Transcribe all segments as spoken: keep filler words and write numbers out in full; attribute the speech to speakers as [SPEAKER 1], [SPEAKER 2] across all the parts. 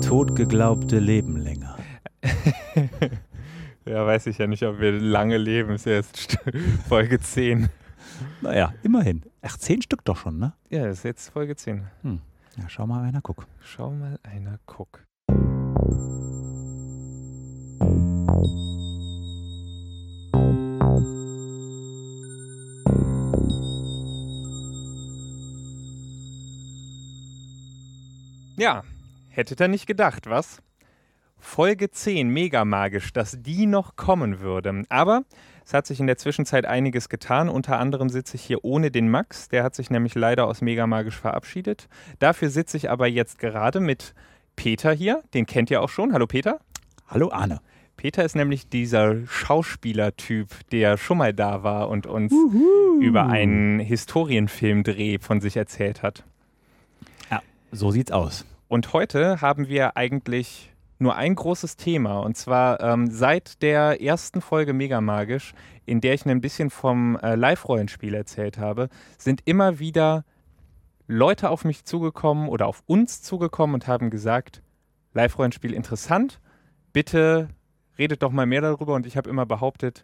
[SPEAKER 1] Totgeglaubte leben länger.
[SPEAKER 2] Ja, weiß ich ja nicht, ob wir lange leben. Ist ja jetzt Folge zehn.
[SPEAKER 1] Naja, immerhin. Ach, zehn Stück doch schon, ne?
[SPEAKER 2] Ja, das ist jetzt Folge zehn.
[SPEAKER 1] Hm. Ja, schau mal einer, guck.
[SPEAKER 2] Schau mal einer, guck. Ja, hättet ihr nicht gedacht, was? Folge zehn, mega magisch, dass die noch kommen würde. Aber es hat sich in der Zwischenzeit einiges getan. Unter anderem sitze ich hier ohne den Max. Der hat sich nämlich leider aus mega magisch verabschiedet. Dafür sitze ich aber jetzt gerade mit Peter hier. Den kennt ihr auch schon. Hallo Peter.
[SPEAKER 1] Hallo Arne.
[SPEAKER 2] Peter ist nämlich dieser Schauspielertyp, der schon mal da war und uns Uhu. über einen Historienfilmdreh von sich erzählt hat.
[SPEAKER 1] Ja, so sieht's aus.
[SPEAKER 2] Und heute haben wir eigentlich nur ein großes Thema, und zwar ähm, seit der ersten Folge Mega Magisch, in der ich ein bisschen vom äh, Live-Rollenspiel erzählt habe, sind immer wieder Leute auf mich zugekommen oder auf uns zugekommen und haben gesagt, Live-Rollenspiel interessant, bitte redet doch mal mehr darüber. Und ich habe immer behauptet,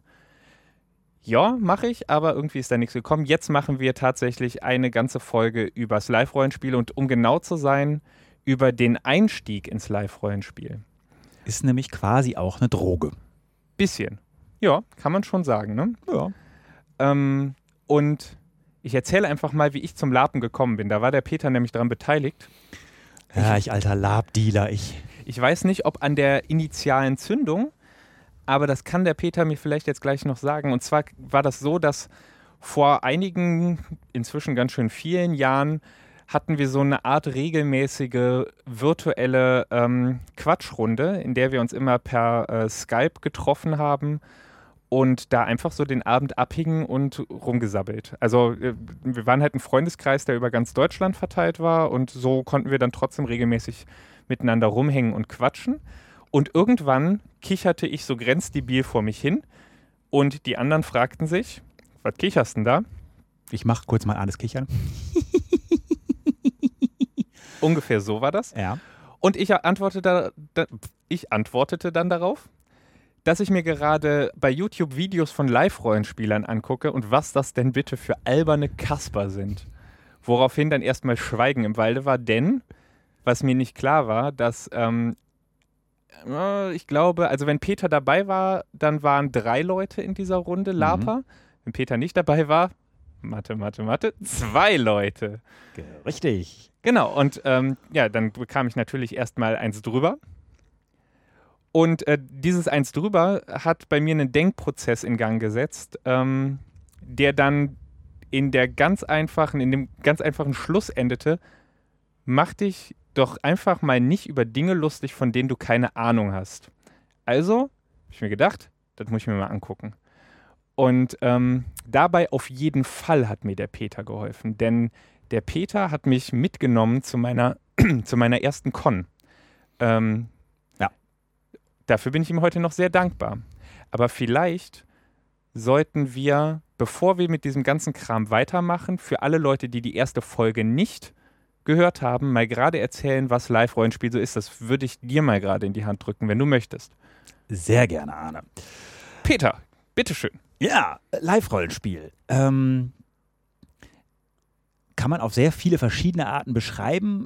[SPEAKER 2] ja, mache ich, aber irgendwie ist da nichts gekommen. Jetzt machen wir tatsächlich eine ganze Folge übers Live-Rollenspiel und um genau zu sein, über den Einstieg ins Live-Rollenspiel.
[SPEAKER 1] Ist nämlich quasi auch eine Droge.
[SPEAKER 2] Bisschen. Ja, kann man schon sagen, ne?
[SPEAKER 1] Ja.
[SPEAKER 2] Ähm, und ich erzähle einfach mal, wie ich zum Lapen gekommen bin. Da war der Peter nämlich daran beteiligt.
[SPEAKER 1] Ja, ich alter Lab-Dealer, ich.
[SPEAKER 2] Ich weiß nicht, ob an der initialen Zündung, aber das kann der Peter mir vielleicht jetzt gleich noch sagen. Und zwar war das so, dass vor einigen, inzwischen ganz schön vielen Jahren, hatten wir so eine Art regelmäßige virtuelle ähm, Quatschrunde, in der wir uns immer per äh, Skype getroffen haben und da einfach so den Abend abhingen und rumgesabbelt. Also äh, wir waren halt ein Freundeskreis, der über ganz Deutschland verteilt war, und so konnten wir dann trotzdem regelmäßig miteinander rumhängen und quatschen. Und irgendwann kicherte ich so grenzdebil vor mich hin und die anderen fragten sich, was kicherst denn da?
[SPEAKER 1] Ich mach kurz mal alles Kichern.
[SPEAKER 2] Ungefähr so war das.
[SPEAKER 1] Ja.
[SPEAKER 2] Und ich antwortete, da, da, ich antwortete dann darauf, dass ich mir gerade bei YouTube Videos von Live-Rollenspielern angucke und was das denn bitte für alberne Kasper sind. Woraufhin dann erstmal Schweigen im Walde war, denn was mir nicht klar war, dass ähm, äh, ich glaube, also wenn Peter dabei war, dann waren drei Leute in dieser Runde, Lapa. Mhm. Wenn Peter nicht dabei war, Mathe, Mathe, Mathe, zwei Leute.
[SPEAKER 1] Richtig.
[SPEAKER 2] Genau, und ähm, ja, dann bekam ich natürlich erstmal eins drüber. Und äh, dieses eins drüber hat bei mir einen Denkprozess in Gang gesetzt, ähm, der dann in der ganz einfachen, in dem ganz einfachen Schluss endete: Mach dich doch einfach mal nicht über Dinge lustig, von denen du keine Ahnung hast. Also habe ich mir gedacht, das muss ich mir mal angucken. Und ähm, dabei auf jeden Fall hat mir der Peter geholfen, denn der Peter hat mich mitgenommen zu meiner, zu meiner ersten Con. Ähm,
[SPEAKER 1] ja.
[SPEAKER 2] Dafür bin ich ihm heute noch sehr dankbar. Aber vielleicht sollten wir, bevor wir mit diesem ganzen Kram weitermachen, für alle Leute, die die erste Folge nicht gehört haben, mal gerade erzählen, was Live-Rollenspiel so ist. Das würde ich dir mal gerade in die Hand drücken, wenn du möchtest.
[SPEAKER 1] Sehr gerne, Arne.
[SPEAKER 2] Peter, bitteschön.
[SPEAKER 1] Ja, Live-Rollenspiel. Ähm, kann man auf sehr viele verschiedene Arten beschreiben.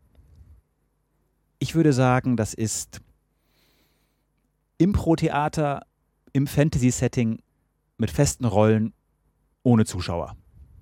[SPEAKER 1] Ich würde sagen, das ist Impro-Theater im Fantasy-Setting mit festen Rollen ohne Zuschauer.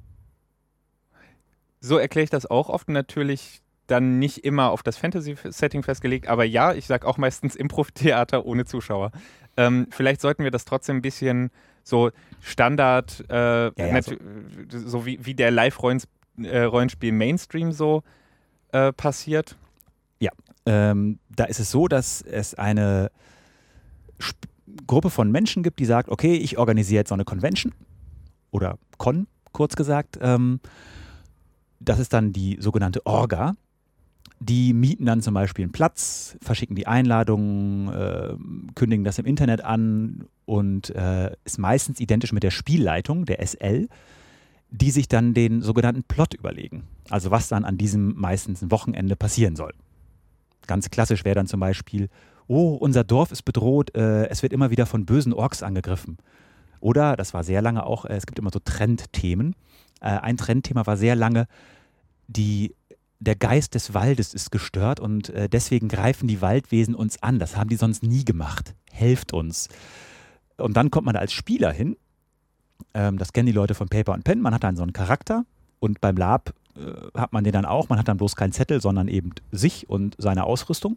[SPEAKER 2] So erkläre ich das auch oft, natürlich dann nicht immer auf das Fantasy-Setting festgelegt, aber ja, ich sage auch meistens Impro-Theater ohne Zuschauer. Ähm, vielleicht sollten wir das trotzdem ein bisschen so Standard, äh,
[SPEAKER 1] ja, ja, so.
[SPEAKER 2] so wie, wie der Live-Rollenspiel Mainstream so äh, passiert.
[SPEAKER 1] Ja, ähm, da ist es so, dass es eine Sp- Gruppe von Menschen gibt, die sagt, okay, ich organisiere jetzt so eine Convention oder Con, kurz gesagt. Ähm, das ist dann die sogenannte Orga. Die mieten dann zum Beispiel einen Platz, verschicken die Einladungen, äh, kündigen das im Internet an und äh, ist meistens identisch mit der Spielleitung, der S L, die sich dann den sogenannten Plot überlegen. Also was dann an diesem meistens Wochenende passieren soll. Ganz klassisch wäre dann zum Beispiel, oh, unser Dorf ist bedroht, äh, es wird immer wieder von bösen Orks angegriffen. Oder, das war sehr lange auch, äh, es gibt immer so Trendthemen. Äh, ein Trendthema war sehr lange, die, der Geist des Waldes ist gestört und äh, deswegen greifen die Waldwesen uns an. Das haben die sonst nie gemacht. Helft uns. Und dann kommt man da als Spieler hin. Ähm, das kennen die Leute von Paper and Pen. Man hat dann so einen Charakter und beim Lab äh, hat man den dann auch. Man hat dann bloß keinen Zettel, sondern eben sich und seine Ausrüstung.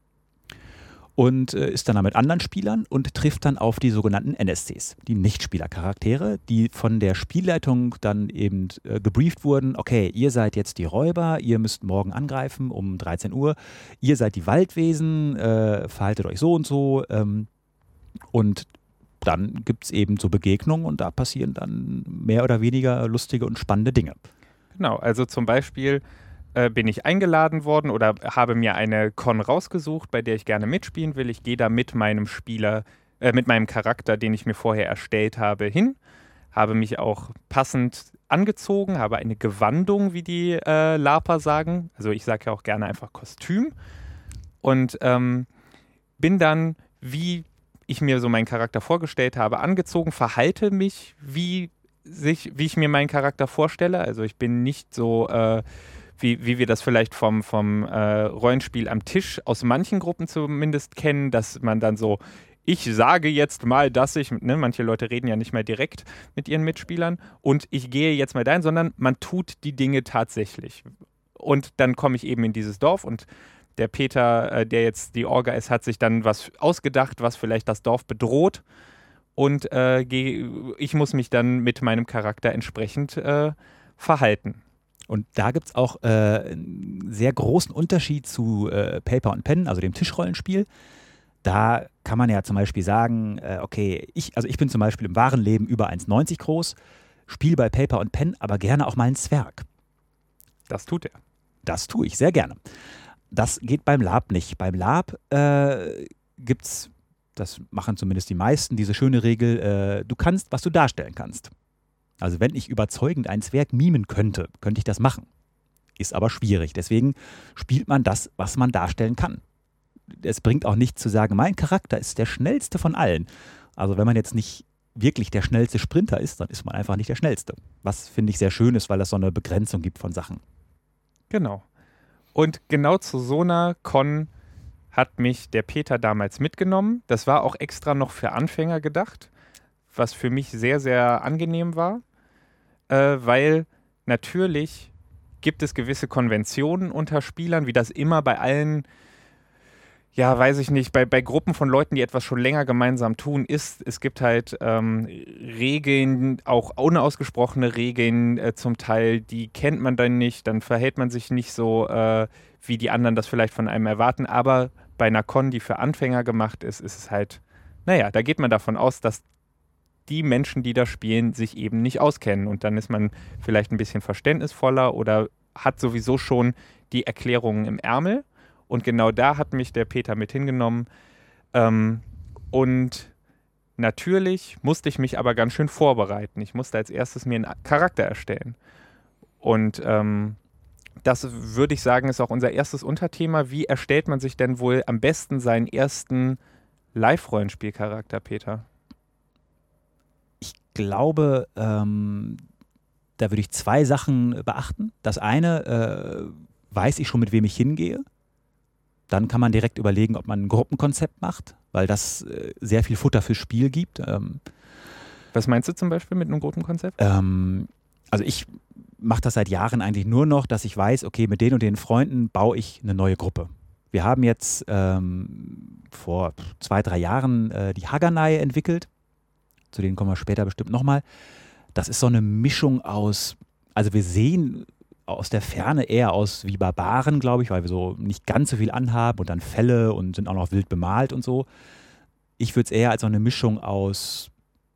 [SPEAKER 1] Und äh, ist dann da mit anderen Spielern und trifft dann auf die sogenannten N S Cs, die Nichtspielercharaktere, die von der Spielleitung dann eben äh, gebrieft wurden, okay, ihr seid jetzt die Räuber, ihr müsst morgen angreifen um dreizehn Uhr, ihr seid die Waldwesen, äh, verhaltet euch so und so ähm, und dann gibt es eben so Begegnungen und da passieren dann mehr oder weniger lustige und spannende Dinge.
[SPEAKER 2] Genau, also zum Beispiel äh, bin ich eingeladen worden oder habe mir eine Con rausgesucht, bei der ich gerne mitspielen will. Ich gehe da mit meinem Spieler, äh, mit meinem Charakter, den ich mir vorher erstellt habe, hin. Habe mich auch passend angezogen, habe eine Gewandung, wie die äh, LARPer sagen. Also ich sage ja auch gerne einfach Kostüm. Und ähm, bin dann, wie ich mir so meinen Charakter vorgestellt habe, angezogen, verhalte mich, wie, sich, wie ich mir meinen Charakter vorstelle. Also ich bin nicht so, äh, wie, wie wir das vielleicht vom, vom äh, Rollenspiel am Tisch aus manchen Gruppen zumindest kennen, dass man dann so, ich sage jetzt mal, dass ich, ne, manche Leute reden ja nicht mehr direkt mit ihren Mitspielern und ich gehe jetzt mal dahin, sondern man tut die Dinge tatsächlich. Und dann komme ich eben in dieses Dorf und der Peter, äh, der jetzt die Orga ist, hat sich dann was ausgedacht, was vielleicht das Dorf bedroht. Und äh, geh, ich muss mich dann mit meinem Charakter entsprechend äh, verhalten.
[SPEAKER 1] Und da gibt es auch äh, einen sehr großen Unterschied zu äh, Paper and Pen, also dem Tischrollenspiel. Da kann man ja zum Beispiel sagen, äh, okay, ich, also ich bin zum Beispiel im wahren Leben über eins Komma neunzig groß, spiele bei Paper and Pen aber gerne auch mal einen Zwerg.
[SPEAKER 2] Das tut er.
[SPEAKER 1] Das tue ich sehr gerne. Das geht beim Lab nicht. Beim Lab äh, gibt es, das machen zumindest die meisten, diese schöne Regel, äh, du kannst, was du darstellen kannst. Also wenn ich überzeugend einen Zwerg mimen könnte, könnte ich das machen. Ist aber schwierig. Deswegen spielt man das, was man darstellen kann. Es bringt auch nichts zu sagen, mein Charakter ist der schnellste von allen. Also wenn man jetzt nicht wirklich der schnellste Sprinter ist, dann ist man einfach nicht der schnellste. Was finde ich sehr schön ist, weil das so eine Begrenzung gibt von Sachen.
[SPEAKER 2] Genau. Und genau zu so einer Con hat mich der Peter damals mitgenommen. Das war auch extra noch für Anfänger gedacht, was für mich sehr, sehr angenehm war, äh, weil natürlich gibt es gewisse Konventionen unter Spielern, wie das immer bei allen, ja, weiß ich nicht, bei, bei Gruppen von Leuten, die etwas schon länger gemeinsam tun, ist, es gibt halt ähm, Regeln, auch unausgesprochene Regeln äh, zum Teil, die kennt man dann nicht, dann verhält man sich nicht so, äh, wie die anderen das vielleicht von einem erwarten, aber bei einer Con, die für Anfänger gemacht ist, ist es halt, naja, da geht man davon aus, dass die Menschen, die da spielen, sich eben nicht auskennen und dann ist man vielleicht ein bisschen verständnisvoller oder hat sowieso schon die Erklärungen im Ärmel. Und genau da hat mich der Peter mit hingenommen. Ähm, und natürlich musste ich mich aber ganz schön vorbereiten. Ich musste als erstes mir einen Charakter erstellen. Und ähm, das würde ich sagen, ist auch unser erstes Unterthema. Wie erstellt man sich denn wohl am besten seinen ersten Live-Rollenspielcharakter, Peter?
[SPEAKER 1] Ich glaube, ähm, da würde ich zwei Sachen beachten. Das eine, äh, weiß ich schon, mit wem ich hingehe. Dann kann man direkt überlegen, ob man ein Gruppenkonzept macht, weil das äh, sehr viel Futter fürs Spiel gibt. Ähm,
[SPEAKER 2] Was meinst du zum Beispiel mit einem Gruppenkonzept?
[SPEAKER 1] Ähm, also ich mache das seit Jahren eigentlich nur noch, dass ich weiß, okay, mit den und den Freunden baue ich eine neue Gruppe. Wir haben jetzt ähm, vor zwei, drei Jahren äh, die Haganai entwickelt. Zu denen kommen wir später bestimmt nochmal. Das ist so eine Mischung aus, also wir sehen aus der Ferne eher aus wie Barbaren, glaube ich, weil wir so nicht ganz so viel anhaben und dann Felle und sind auch noch wild bemalt und so. Ich würde es eher als so eine Mischung aus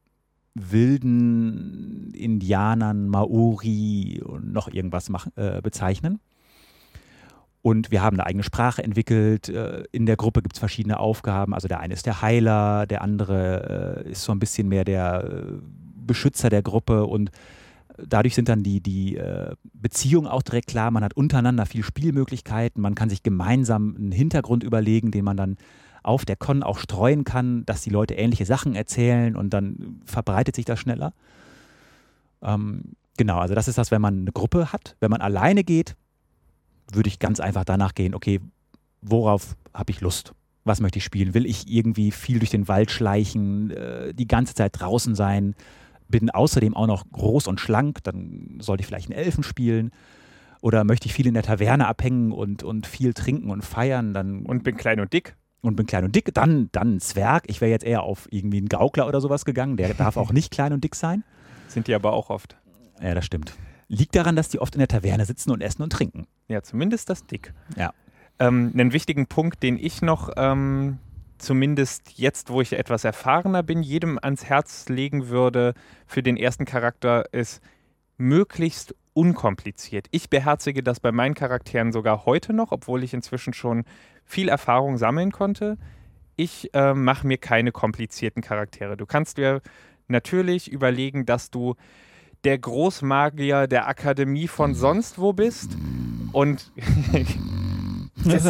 [SPEAKER 1] wilden Indianern, Maori und noch irgendwas machen, äh, bezeichnen. Und wir haben eine eigene Sprache entwickelt. In der Gruppe gibt es verschiedene Aufgaben. Also der eine ist der Heiler, der andere ist so ein bisschen mehr der Beschützer der Gruppe und dadurch sind dann die, die äh, Beziehungen auch direkt klar. Man hat untereinander viel Spielmöglichkeiten. Man kann sich gemeinsam einen Hintergrund überlegen, den man dann auf der Con auch streuen kann, dass die Leute ähnliche Sachen erzählen und dann verbreitet sich das schneller. Ähm, genau, also das ist das, wenn man eine Gruppe hat. Wenn man alleine geht, würde ich ganz einfach danach gehen, okay, worauf habe ich Lust? Was möchte ich spielen? Will ich irgendwie viel durch den Wald schleichen, äh, die ganze Zeit draußen sein? Bin außerdem auch noch groß und schlank, dann sollte ich vielleicht einen Elfen spielen. Oder möchte ich viel in der Taverne abhängen und, und viel trinken und feiern? Dann
[SPEAKER 2] und bin klein und dick.
[SPEAKER 1] Und bin klein und dick, dann, dann ein Zwerg. Ich wäre jetzt eher auf irgendwie einen Gaukler oder sowas gegangen. Der darf auch nicht klein und dick sein.
[SPEAKER 2] Sind die aber auch oft.
[SPEAKER 1] Ja, das stimmt. Liegt daran, dass die oft in der Taverne sitzen und essen und trinken.
[SPEAKER 2] Ja, zumindest das dick.
[SPEAKER 1] Ja.
[SPEAKER 2] Ähm, einen wichtigen Punkt, den ich noch ähm, zumindest jetzt, wo ich etwas erfahrener bin, jedem ans Herz legen würde für den ersten Charakter, ist möglichst unkompliziert. Ich beherzige das bei meinen Charakteren sogar heute noch, obwohl ich inzwischen schon viel Erfahrung sammeln konnte. Ich äh, mache mir keine komplizierten Charaktere. Du kannst dir natürlich überlegen, dass du der Großmagier der Akademie von sonst wo bist und dass,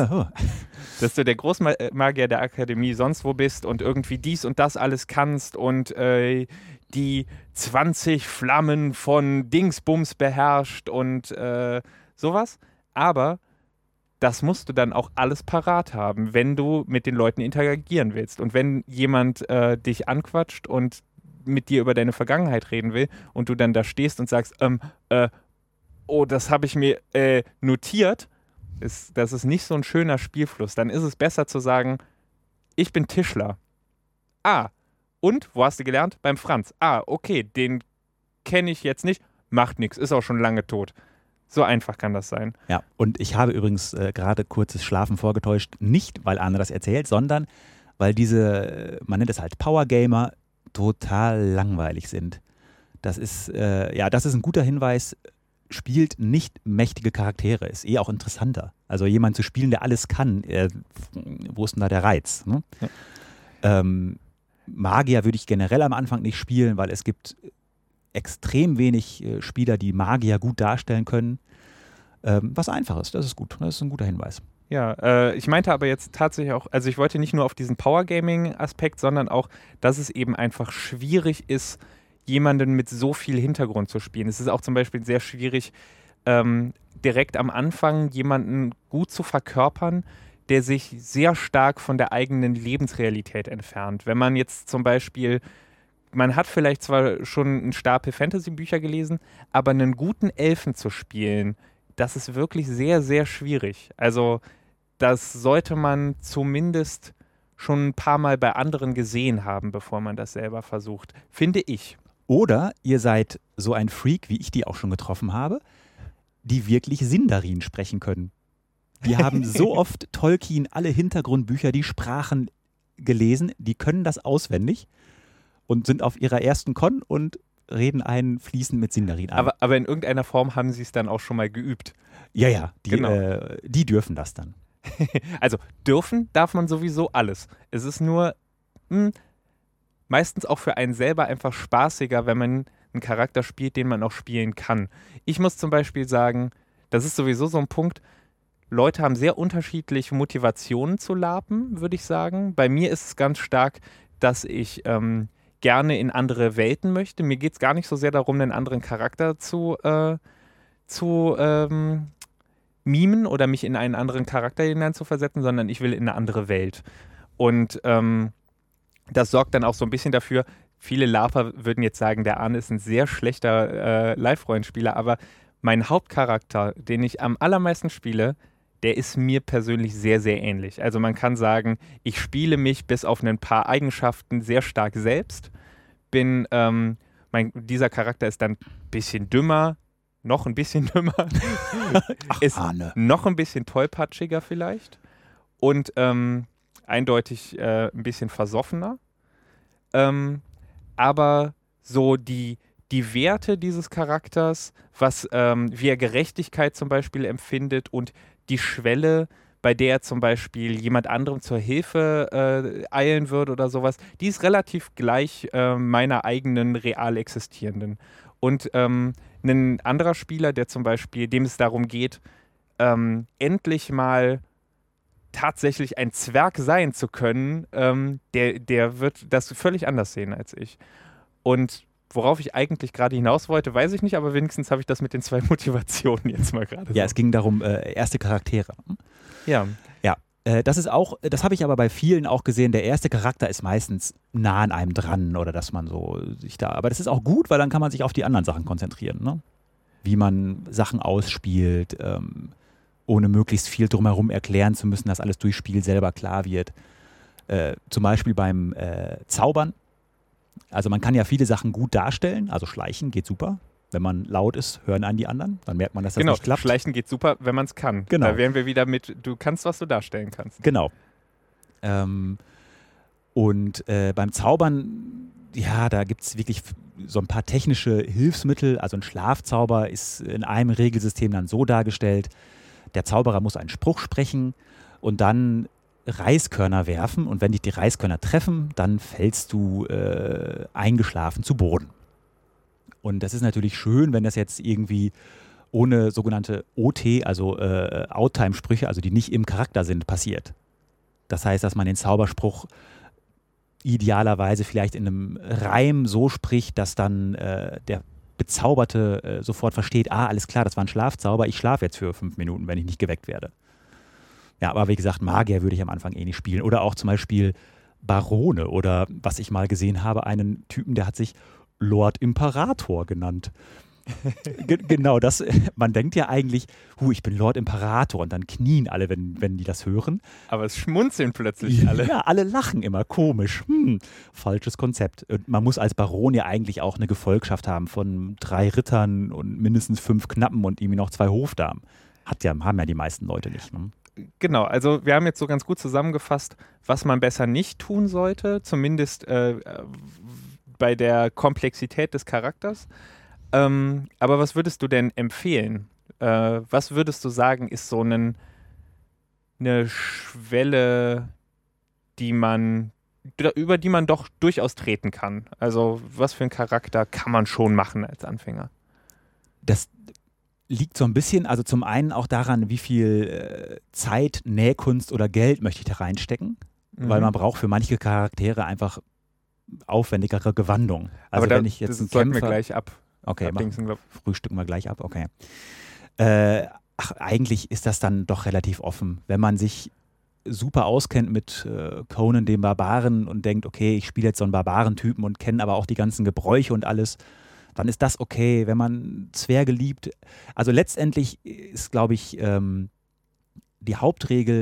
[SPEAKER 2] dass du der Großmagier der Akademie sonst wo bist und irgendwie dies und das alles kannst und äh, die zwanzig Flammen von Dingsbums beherrscht und äh, sowas. Aber das musst du dann auch alles parat haben, wenn du mit den Leuten interagieren willst. Und wenn jemand äh, dich anquatscht und mit dir über deine Vergangenheit reden will und du dann da stehst und sagst, ähm, äh, oh, das habe ich mir äh, notiert, ist, das ist nicht so ein schöner Spielfluss. Dann ist es besser zu sagen, ich bin Tischler. Ah, und, wo hast du gelernt? Beim Franz. Ah, okay, den kenne ich jetzt nicht. Macht nichts, ist auch schon lange tot. So einfach kann das sein.
[SPEAKER 1] Ja, und ich habe übrigens äh, gerade kurzes Schlafen vorgetäuscht, nicht weil Arne das erzählt, sondern weil diese, man nennt es halt Power Gamer, total langweilig sind. Das ist, äh, ja, das ist ein guter Hinweis. Spielt nicht mächtige Charaktere, ist eh auch interessanter. Also jemand zu spielen, der alles kann, äh, wo ist denn da der Reiz? Ne? Ja. Ähm, Magier würde ich generell am Anfang nicht spielen, weil es gibt extrem wenig äh, Spieler, die Magier gut darstellen können. Ähm, was einfach ist, das ist gut. Das ist ein guter Hinweis.
[SPEAKER 2] Ja, äh, ich meinte aber jetzt tatsächlich auch, also ich wollte nicht nur auf diesen Power-Gaming-Aspekt, sondern auch, dass es eben einfach schwierig ist, jemanden mit so viel Hintergrund zu spielen. Es ist auch zum Beispiel sehr schwierig, ähm, direkt am Anfang jemanden gut zu verkörpern, der sich sehr stark von der eigenen Lebensrealität entfernt. Wenn man jetzt zum Beispiel, man hat vielleicht zwar schon einen Stapel Fantasy-Bücher gelesen, aber einen guten Elfen zu spielen, das ist wirklich sehr, sehr schwierig. Also das sollte man zumindest schon ein paar Mal bei anderen gesehen haben, bevor man das selber versucht, finde ich.
[SPEAKER 1] Oder ihr seid so ein Freak, wie ich die auch schon getroffen habe, die wirklich Sindarin sprechen können. Die haben so oft Tolkien, alle Hintergrundbücher, die Sprachen gelesen, die können das auswendig und sind auf ihrer ersten Con und reden einen fließend mit Sindarin an.
[SPEAKER 2] Aber, aber in irgendeiner Form haben sie es dann auch schon mal geübt.
[SPEAKER 1] Ja, ja, die,
[SPEAKER 2] genau.
[SPEAKER 1] äh, die dürfen das dann.
[SPEAKER 2] Also dürfen darf man sowieso alles. Es ist nur mh, meistens auch für einen selber einfach spaßiger, wenn man einen Charakter spielt, den man auch spielen kann. Ich muss zum Beispiel sagen, das ist sowieso so ein Punkt, Leute haben sehr unterschiedliche Motivationen zu LARPen, würde ich sagen. Bei mir ist es ganz stark, dass ich ähm, gerne in andere Welten möchte. Mir geht es gar nicht so sehr darum, einen anderen Charakter zu, äh, zu ähm, mimen oder mich in einen anderen Charakter hineinzuversetzen, sondern ich will in eine andere Welt. Und ähm, das sorgt dann auch so ein bisschen dafür, viele LARPer würden jetzt sagen, der Arne ist ein sehr schlechter äh, Live-Rollenspieler, aber mein Hauptcharakter, den ich am allermeisten spiele, der ist mir persönlich sehr, sehr ähnlich. Also man kann sagen, ich spiele mich bis auf ein paar Eigenschaften sehr stark selbst. Bin, ähm, mein, dieser Charakter ist dann ein bisschen dümmer, noch ein bisschen dümmer,
[SPEAKER 1] Ach,
[SPEAKER 2] ist
[SPEAKER 1] Arne.
[SPEAKER 2] noch ein bisschen tollpatschiger vielleicht und ähm, eindeutig äh, ein bisschen versoffener. Ähm, aber so die, die Werte dieses Charakters, was, ähm, wie er Gerechtigkeit zum Beispiel empfindet und die Schwelle, bei der er zum Beispiel jemand anderem zur Hilfe äh, eilen würde oder sowas, die ist relativ gleich äh, meiner eigenen real existierenden. Und ähm, ein anderer Spieler, der zum Beispiel, dem es darum geht, ähm, endlich mal tatsächlich ein Zwerg sein zu können, ähm, der, der wird das völlig anders sehen als ich. Und worauf ich eigentlich gerade hinaus wollte, weiß ich nicht, aber wenigstens habe ich das mit den zwei Motivationen jetzt mal gerade.
[SPEAKER 1] Ja,
[SPEAKER 2] so.
[SPEAKER 1] es ging darum, äh, erste Charaktere.
[SPEAKER 2] Ja.
[SPEAKER 1] Ja, äh, das ist auch, das habe ich aber bei vielen auch gesehen, der erste Charakter ist meistens nah an einem dran oder dass man so sich da, aber das ist auch gut, weil dann kann man sich auf die anderen Sachen konzentrieren, ne? Wie man Sachen ausspielt, ähm, ohne möglichst viel drumherum erklären zu müssen, dass alles durch Spiel selber klar wird. Äh, zum Beispiel beim äh, Zaubern. Also man kann ja viele Sachen gut darstellen, also Schleichen geht super. Wenn man laut ist, hören einen die anderen, dann merkt man, dass das
[SPEAKER 2] genau,
[SPEAKER 1] nicht klappt.
[SPEAKER 2] Schleichen geht super, wenn man es kann.
[SPEAKER 1] Genau.
[SPEAKER 2] Da wären wir wieder mit, du kannst, was du darstellen kannst.
[SPEAKER 1] Genau. Ähm, und äh, beim Zaubern, ja, da gibt es wirklich so ein paar technische Hilfsmittel. Also ein Schlafzauber ist in einem Regelsystem dann so dargestellt, der Zauberer muss einen Spruch sprechen und dann Reiskörner werfen und wenn dich die Reiskörner treffen, dann fällst du äh, eingeschlafen zu Boden. Und das ist natürlich schön, wenn das jetzt irgendwie ohne sogenannte O T, also äh, Outtime-Sprüche, also die nicht im Charakter sind, passiert. Das heißt, dass man den Zauberspruch idealerweise vielleicht in einem Reim so spricht, dass dann äh, der Bezauberte äh, sofort versteht, ah, alles klar, das war ein Schlafzauber, ich schlafe jetzt für fünf Minuten, wenn ich nicht geweckt werde. Ja, aber wie gesagt, Magier würde ich am Anfang eh nicht spielen. Oder auch zum Beispiel Barone oder was ich mal gesehen habe, einen Typen, der hat sich Lord Imperator genannt. Ge- genau, das, man denkt ja eigentlich, hu, ich bin Lord Imperator und dann knien alle, wenn, wenn die das hören.
[SPEAKER 2] Aber es schmunzeln plötzlich alle.
[SPEAKER 1] Ja, alle lachen immer, komisch. Hm, falsches Konzept. Und man muss als Baron ja eigentlich auch eine Gefolgschaft haben von drei Rittern und mindestens fünf Knappen und irgendwie noch zwei Hofdamen. Hat ja, haben ja die meisten Leute nicht. Ne?
[SPEAKER 2] Genau, also wir haben jetzt so ganz gut zusammengefasst, was man besser nicht tun sollte, zumindest äh, bei der Komplexität des Charakters. Ähm, aber was würdest du denn empfehlen? Äh, was würdest du sagen, ist so einen, eine Schwelle, die man, über die man doch durchaus treten kann? Also was für einen Charakter kann man schon machen als Anfänger?
[SPEAKER 1] Das liegt so ein bisschen, also zum einen auch daran, wie viel äh, Zeit, Nähkunst oder Geld möchte ich da reinstecken, mhm. weil man braucht für manche Charaktere einfach aufwendigere Gewandung. Also
[SPEAKER 2] aber da,
[SPEAKER 1] wenn ich jetzt
[SPEAKER 2] das
[SPEAKER 1] einen
[SPEAKER 2] sollten
[SPEAKER 1] Kämpfer,
[SPEAKER 2] wir gleich ab.
[SPEAKER 1] okay, mach,
[SPEAKER 2] Abdingsen,
[SPEAKER 1] frühstücken wir gleich ab, okay. Äh, ach, eigentlich ist das dann doch relativ offen. Wenn man sich super auskennt mit äh, Conan dem Barbaren und denkt, okay, ich spiele jetzt so einen Barbarentypen und kenne aber auch die ganzen Gebräuche und alles, dann ist das okay. Wenn man Zwerge liebt, also letztendlich ist, glaube ich, ähm, die Hauptregel,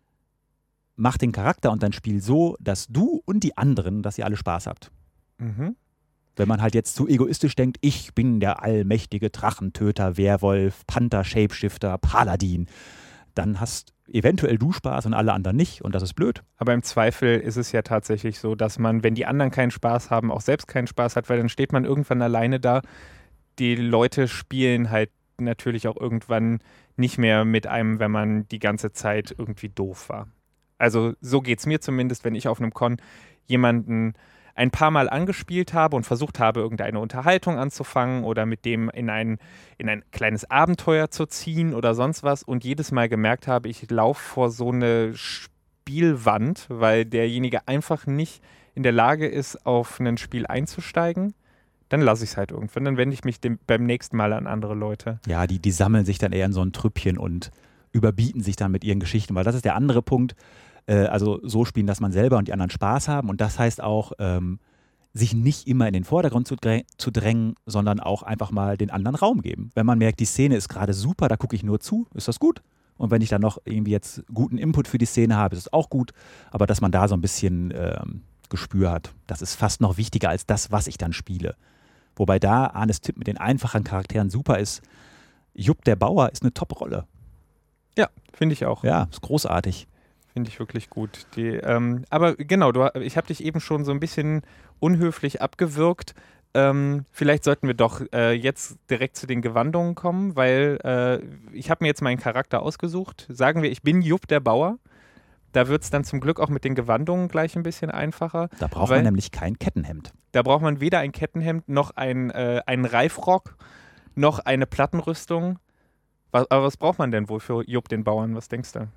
[SPEAKER 1] mach den Charakter und dein Spiel so, dass du und die anderen, dass ihr alle Spaß habt.
[SPEAKER 2] Mhm.
[SPEAKER 1] Wenn man halt jetzt zu egoistisch denkt, ich bin der allmächtige Drachentöter, Werwolf, Panther, Shapeshifter, Paladin, dann hast eventuell du Spaß und alle anderen nicht und das ist blöd.
[SPEAKER 2] Aber im Zweifel ist es ja tatsächlich so, dass man, wenn die anderen keinen Spaß haben, auch selbst keinen Spaß hat, weil dann steht man irgendwann alleine da. Die Leute spielen halt natürlich auch irgendwann nicht mehr mit einem, wenn man die ganze Zeit irgendwie doof war. Also so geht es mir zumindest, wenn ich auf einem Con jemanden ein paar Mal angespielt habe und versucht habe, irgendeine Unterhaltung anzufangen oder mit dem in ein, in ein kleines Abenteuer zu ziehen oder sonst was und jedes Mal gemerkt habe, ich laufe vor so eine Spielwand, weil derjenige einfach nicht in der Lage ist, auf ein Spiel einzusteigen, dann lasse ich es halt irgendwann. Dann wende ich mich dem, beim nächsten Mal an andere Leute.
[SPEAKER 1] Ja, die, die sammeln sich dann eher in so ein Trüppchen und überbieten sich dann mit ihren Geschichten, weil das ist der andere Punkt. Also so spielen, dass man selber und die anderen Spaß haben. Und das heißt auch, ähm, sich nicht immer in den Vordergrund zu, drä- zu drängen, sondern auch einfach mal den anderen Raum geben. Wenn man merkt, die Szene ist gerade super, da gucke ich nur zu, ist das gut. Und wenn ich dann noch irgendwie jetzt guten Input für die Szene habe, ist es auch gut. Aber dass man da so ein bisschen ähm, Gespür hat, das ist fast noch wichtiger als das, was ich dann spiele. Wobei da Arnes Tipp mit den einfachen Charakteren super ist. Jupp der Bauer ist eine Top-Rolle.
[SPEAKER 2] Ja, finde ich auch.
[SPEAKER 1] Ja, ist großartig.
[SPEAKER 2] Finde ich wirklich gut. Die, ähm, aber genau, du, ich habe dich eben schon so ein bisschen unhöflich abgewürgt. Ähm, vielleicht sollten wir doch äh, jetzt direkt zu den Gewandungen kommen, weil äh, ich habe mir jetzt meinen Charakter ausgesucht. Sagen wir, ich bin Jupp der Bauer. Da wird es dann zum Glück auch mit den Gewandungen gleich ein bisschen einfacher.
[SPEAKER 1] Da braucht man nämlich kein Kettenhemd.
[SPEAKER 2] Da braucht man weder ein Kettenhemd, noch ein, äh, einen Reifrock, noch eine Plattenrüstung. Was, aber was braucht man denn wohl für Jupp den Bauern? Was denkst du?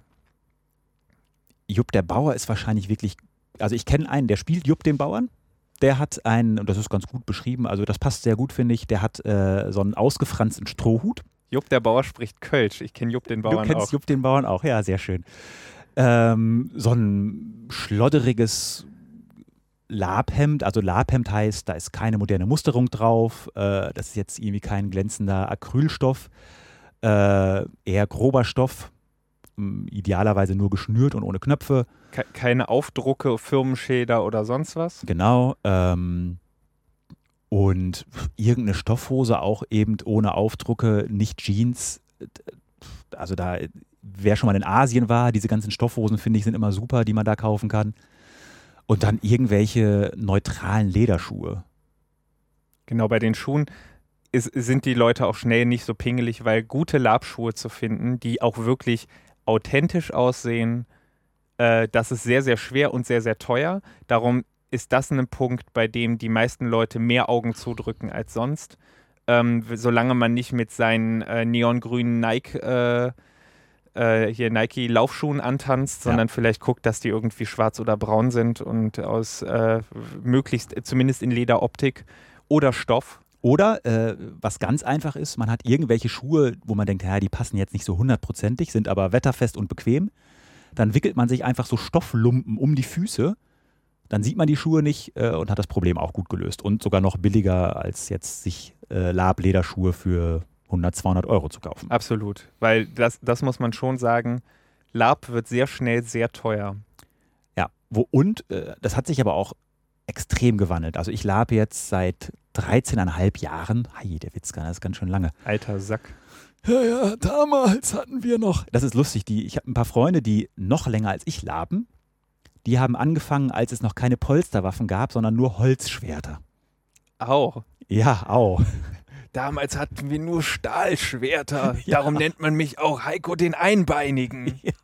[SPEAKER 1] Jupp der Bauer ist wahrscheinlich wirklich, also ich kenne einen, der spielt Jupp den Bauern. Der hat einen, und das ist ganz gut beschrieben, also das passt sehr gut, finde ich, der hat äh, so einen ausgefransten Strohhut.
[SPEAKER 2] Jupp der Bauer spricht Kölsch. Ich kenne Jupp den Bauern auch.
[SPEAKER 1] Du kennst auch. Jupp den Bauern auch, ja, sehr schön. Ähm, so ein schlodderiges Labhemd, also Labhemd heißt, da ist keine moderne Musterung drauf, äh, das ist jetzt irgendwie kein glänzender Acrylstoff, äh, eher grober Stoff, idealerweise nur geschnürt und ohne Knöpfe.
[SPEAKER 2] Ke- keine Aufdrucke, Firmenschilder oder sonst was?
[SPEAKER 1] Genau, ähm, und irgendeine Stoffhose auch eben ohne Aufdrucke, nicht Jeans, also da, wer schon mal in Asien war, diese ganzen Stoffhosen, finde ich, sind immer super, die man da kaufen kann. Und dann irgendwelche neutralen Lederschuhe.
[SPEAKER 2] Genau, bei den Schuhen ist, sind die Leute auch schnell nicht so pingelig, weil gute Labschuhe zu finden, die auch wirklich authentisch aussehen, äh, das ist sehr, sehr schwer und sehr, sehr teuer. Darum ist das ein Punkt, bei dem die meisten Leute mehr Augen zudrücken als sonst. Ähm, solange man nicht mit seinen äh, neongrünen Nike äh, äh, hier Nike-Laufschuhen antanzt, sondern ja. vielleicht guckt, dass die irgendwie schwarz oder braun sind und aus äh, möglichst, zumindest in Lederoptik oder Stoff.
[SPEAKER 1] Oder, äh, was ganz einfach ist, man hat irgendwelche Schuhe, wo man denkt, ja, die passen jetzt nicht so hundertprozentig, sind aber wetterfest und bequem. Dann wickelt man sich einfach so Stofflumpen um die Füße. Dann sieht man die Schuhe nicht äh, und hat das Problem auch gut gelöst. Und sogar noch billiger, als jetzt sich äh, Lab-Lederschuhe für hundert, zweihundert Euro zu kaufen.
[SPEAKER 2] Absolut, weil das, das muss man schon sagen, Lab wird sehr schnell sehr teuer.
[SPEAKER 1] Ja, wo, und äh, das hat sich aber auch extrem gewandelt. Also ich labe jetzt seit dreizehneinhalb Jahren. Hi, der Witzka, das ist ganz schön lange.
[SPEAKER 2] Alter Sack.
[SPEAKER 1] Ja, ja, damals hatten wir noch. Das ist lustig, die, ich habe ein paar Freunde, die noch länger als ich laben. Die haben angefangen, als es noch keine Polsterwaffen gab, sondern nur Holzschwerter.
[SPEAKER 2] Au.
[SPEAKER 1] Ja, au.
[SPEAKER 2] Damals hatten wir nur Stahlschwerter. Ja. Darum nennt man mich auch Heiko den Einbeinigen.
[SPEAKER 1] Ja.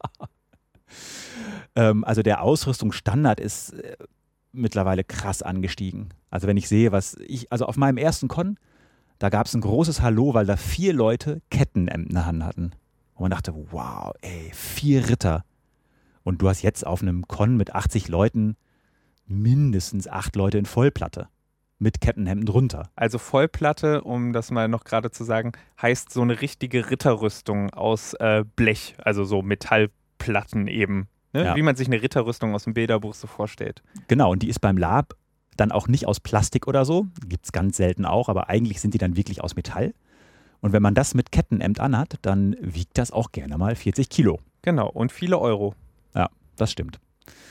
[SPEAKER 1] Ähm, also der Ausrüstungsstandard ist äh, mittlerweile krass angestiegen. Also wenn ich sehe, was ich, also auf meinem ersten Con, da gab es ein großes Hallo, weil da vier Leute Kettenhemden in der Hand hatten. Und man dachte, wow, ey, vier Ritter. Und du hast jetzt auf einem Con mit achtzig Leuten mindestens acht Leute in Vollplatte. Mit Kettenhemden drunter.
[SPEAKER 2] Also Vollplatte, um das mal noch gerade zu sagen, heißt so eine richtige Ritterrüstung aus äh, Blech, also so Metallplatten eben. Ne? Ja. Wie man sich eine Ritterrüstung aus dem Bilderbuch so vorstellt.
[SPEAKER 1] Genau, und die ist beim Lab dann auch nicht aus Plastik oder so. Gibt es ganz selten auch, aber eigentlich sind die dann wirklich aus Metall. Und wenn man das mit Kettenhemd anhat, dann wiegt das auch gerne mal vierzig Kilo.
[SPEAKER 2] Genau, und viele Euro.
[SPEAKER 1] Ja, das stimmt.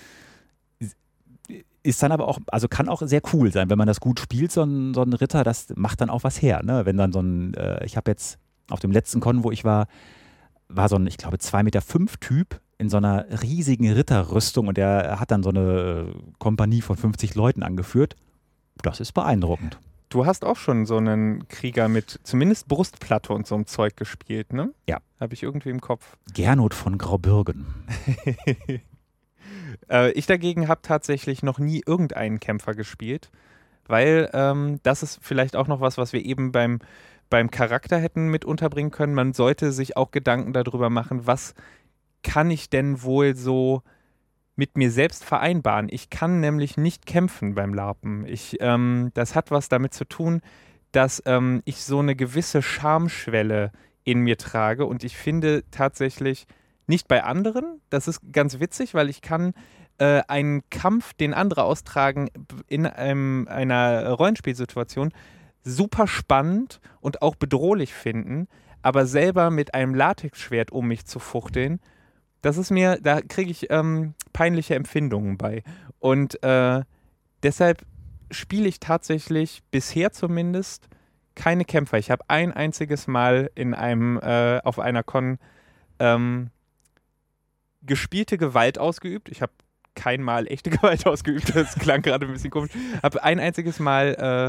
[SPEAKER 1] Ist dann aber auch, also kann auch sehr cool sein, wenn man das gut spielt, so ein, so ein Ritter, das macht dann auch was her, ne? Wenn dann so ein, äh, ich habe jetzt auf dem letzten Con, wo ich war, war so ein, ich glaube, zwei Meter fünf Typ in so einer riesigen Ritterrüstung und der hat dann so eine Kompanie von fünfzig Leuten angeführt. Das ist beeindruckend.
[SPEAKER 2] Du hast auch schon so einen Krieger mit zumindest Brustplatte und so einem Zeug gespielt, ne?
[SPEAKER 1] Ja.
[SPEAKER 2] Habe ich irgendwie im Kopf.
[SPEAKER 1] Gernot von Graubürgen.
[SPEAKER 2] äh, ich dagegen habe tatsächlich noch nie irgendeinen Kämpfer gespielt, weil ähm, das ist vielleicht auch noch was, was wir eben beim, beim Charakter hätten mit unterbringen können. Man sollte sich auch Gedanken darüber machen, was kann ich denn wohl so mit mir selbst vereinbaren. Ich kann nämlich nicht kämpfen beim LARPen. Ich, ähm, das hat was damit zu tun, dass ähm, ich so eine gewisse Schamschwelle in mir trage und ich finde tatsächlich nicht bei anderen, das ist ganz witzig, weil ich kann äh, einen Kampf, den andere austragen, in einem, einer Rollenspielsituation super spannend und auch bedrohlich finden, aber selber mit einem Latexschwert um mich zu fuchteln, das ist mir, da kriege ich ähm, peinliche Empfindungen bei. Und äh, deshalb spiele ich tatsächlich bisher zumindest keine Kämpfer. Ich habe ein einziges Mal in einem, äh, auf einer Con ähm, gespielte Gewalt ausgeübt. Ich habe kein Mal echte Gewalt ausgeübt, das klang gerade ein bisschen komisch. Habe ein einziges Mal äh,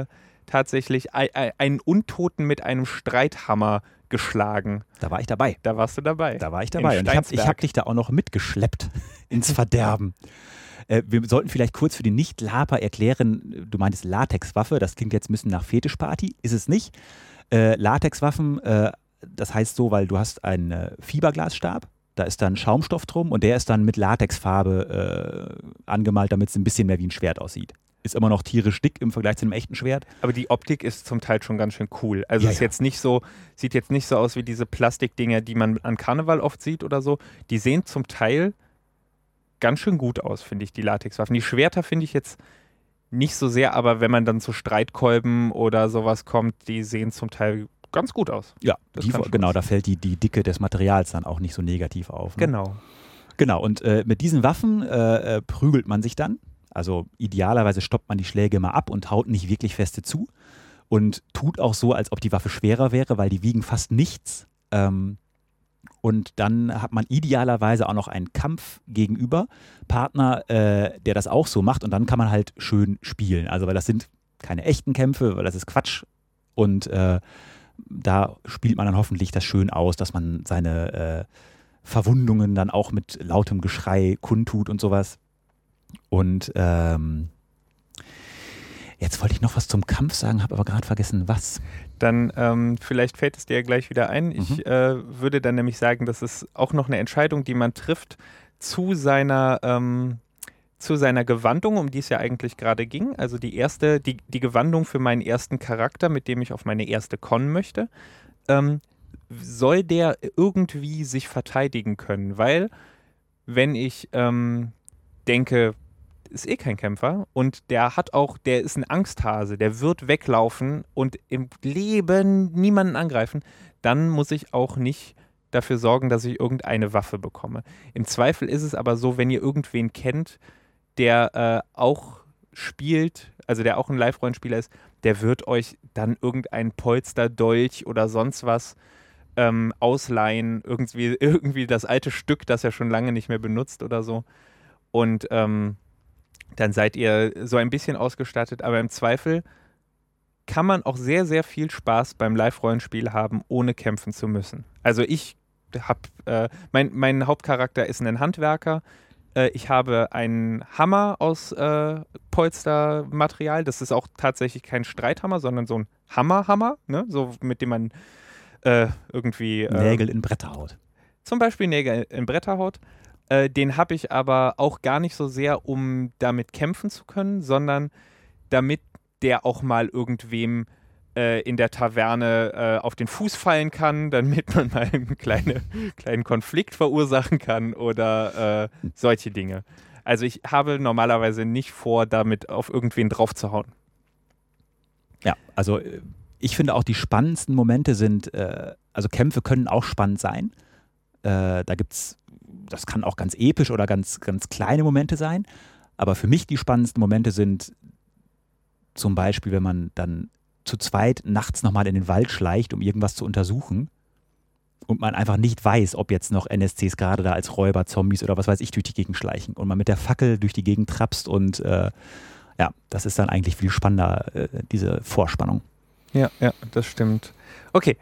[SPEAKER 2] tatsächlich ein, ein, einen Untoten mit einem Streithammer geschlagen.
[SPEAKER 1] Da war ich dabei.
[SPEAKER 2] Da warst du dabei.
[SPEAKER 1] Da war ich dabei. Und ich habe ich hab dich da auch noch mitgeschleppt ins Verderben. äh, wir sollten vielleicht kurz für die Nicht-Laper erklären, du meintest Latexwaffe, das klingt jetzt ein bisschen nach Fetischparty, ist es nicht. Äh, Latexwaffen, äh, das heißt so, weil du hast einen äh, Fiberglasstab, da ist dann Schaumstoff drum und der ist dann mit Latexfarbe äh, angemalt, damit es ein bisschen mehr wie ein Schwert aussieht. Ist immer noch tierisch dick im Vergleich zu einem echten Schwert.
[SPEAKER 2] Aber die Optik ist zum Teil schon ganz schön cool. Also
[SPEAKER 1] ja,
[SPEAKER 2] ist
[SPEAKER 1] ja.
[SPEAKER 2] jetzt nicht so, sieht jetzt nicht so aus wie diese Plastikdinger, die man an Karneval oft sieht oder so. Die sehen zum Teil ganz schön gut aus, finde ich, die Latexwaffen. Die Schwerter finde ich jetzt nicht so sehr, aber wenn man dann zu Streitkolben oder sowas kommt, die sehen zum Teil ganz gut aus.
[SPEAKER 1] Ja, die, genau, da fällt die, die Dicke des Materials dann auch nicht so negativ auf. Ne?
[SPEAKER 2] Genau.
[SPEAKER 1] Genau, und äh, mit diesen Waffen äh, äh, prügelt man sich dann. Also idealerweise stoppt man die Schläge mal ab und haut nicht wirklich feste zu und tut auch so, als ob die Waffe schwerer wäre, weil die wiegen fast nichts. Ähm, und dann hat man idealerweise auch noch einen Kampfgegenüber-Partner, äh, der das auch so macht und dann kann man halt schön spielen. Also weil das sind keine echten Kämpfe, weil das ist Quatsch und äh, da spielt man dann hoffentlich das schön aus, dass man seine äh, Verwundungen dann auch mit lautem Geschrei kundtut und sowas. Und ähm, jetzt wollte ich noch was zum Kampf sagen, habe aber gerade vergessen, was.
[SPEAKER 2] Dann ähm, vielleicht fällt es dir ja gleich wieder ein. Ich
[SPEAKER 1] Mhm.
[SPEAKER 2] äh, würde dann nämlich sagen, das ist auch noch eine Entscheidung, die man trifft zu seiner, ähm, zu seiner Gewandung, um die es ja eigentlich gerade ging. Also die erste, die, die Gewandung für meinen ersten Charakter, mit dem ich auf meine erste Con möchte. Ähm, soll der irgendwie sich verteidigen können? Weil wenn ich ähm, denke, ist eh kein Kämpfer und der hat auch, der ist ein Angsthase, der wird weglaufen und im Leben niemanden angreifen, dann muss ich auch nicht dafür sorgen, dass ich irgendeine Waffe bekomme. Im Zweifel ist es aber so, wenn ihr irgendwen kennt, der äh, auch spielt, also der auch ein Live-Rollenspieler ist, der wird euch dann irgendein Polsterdolch oder sonst was ähm, ausleihen, irgendwie, irgendwie das alte Stück, das er schon lange nicht mehr benutzt oder so. Und ähm, dann seid ihr so ein bisschen ausgestattet, aber im Zweifel kann man auch sehr, sehr viel Spaß beim Live-Rollenspiel haben, ohne kämpfen zu müssen. Also ich habe, äh, mein, mein Hauptcharakter ist ein Handwerker. Äh, ich habe einen Hammer aus äh, Polstermaterial. Das ist auch tatsächlich kein Streithammer, sondern so ein Hammerhammer, ne? So mit dem man äh, irgendwie äh,
[SPEAKER 1] Nägel in Bretter haut.
[SPEAKER 2] Zum Beispiel Nägel in Bretter haut. Äh, den habe ich aber auch gar nicht so sehr, um damit kämpfen zu können, sondern damit der auch mal irgendwem äh, in der Taverne äh, auf den Fuß fallen kann, damit man mal einen kleine, kleinen Konflikt verursachen kann oder äh, solche Dinge. Also ich habe normalerweise nicht vor, damit auf irgendwen draufzuhauen.
[SPEAKER 1] Ja, also äh, ich finde auch die spannendsten Momente sind, äh, also Kämpfe können auch spannend sein. Äh, da gibt's, das kann auch ganz episch oder ganz, ganz kleine Momente sein. Aber für mich die spannendsten Momente sind zum Beispiel, wenn man dann zu zweit nachts nochmal in den Wald schleicht, um irgendwas zu untersuchen und man einfach nicht weiß, ob jetzt noch N S Cs gerade da als Räuber, Zombies oder was weiß ich durch die Gegend schleichen und man mit der Fackel durch die Gegend trapst und äh, ja, das ist dann eigentlich viel spannender, äh, diese Vorspannung.
[SPEAKER 2] Ja, ja, das stimmt. Okay,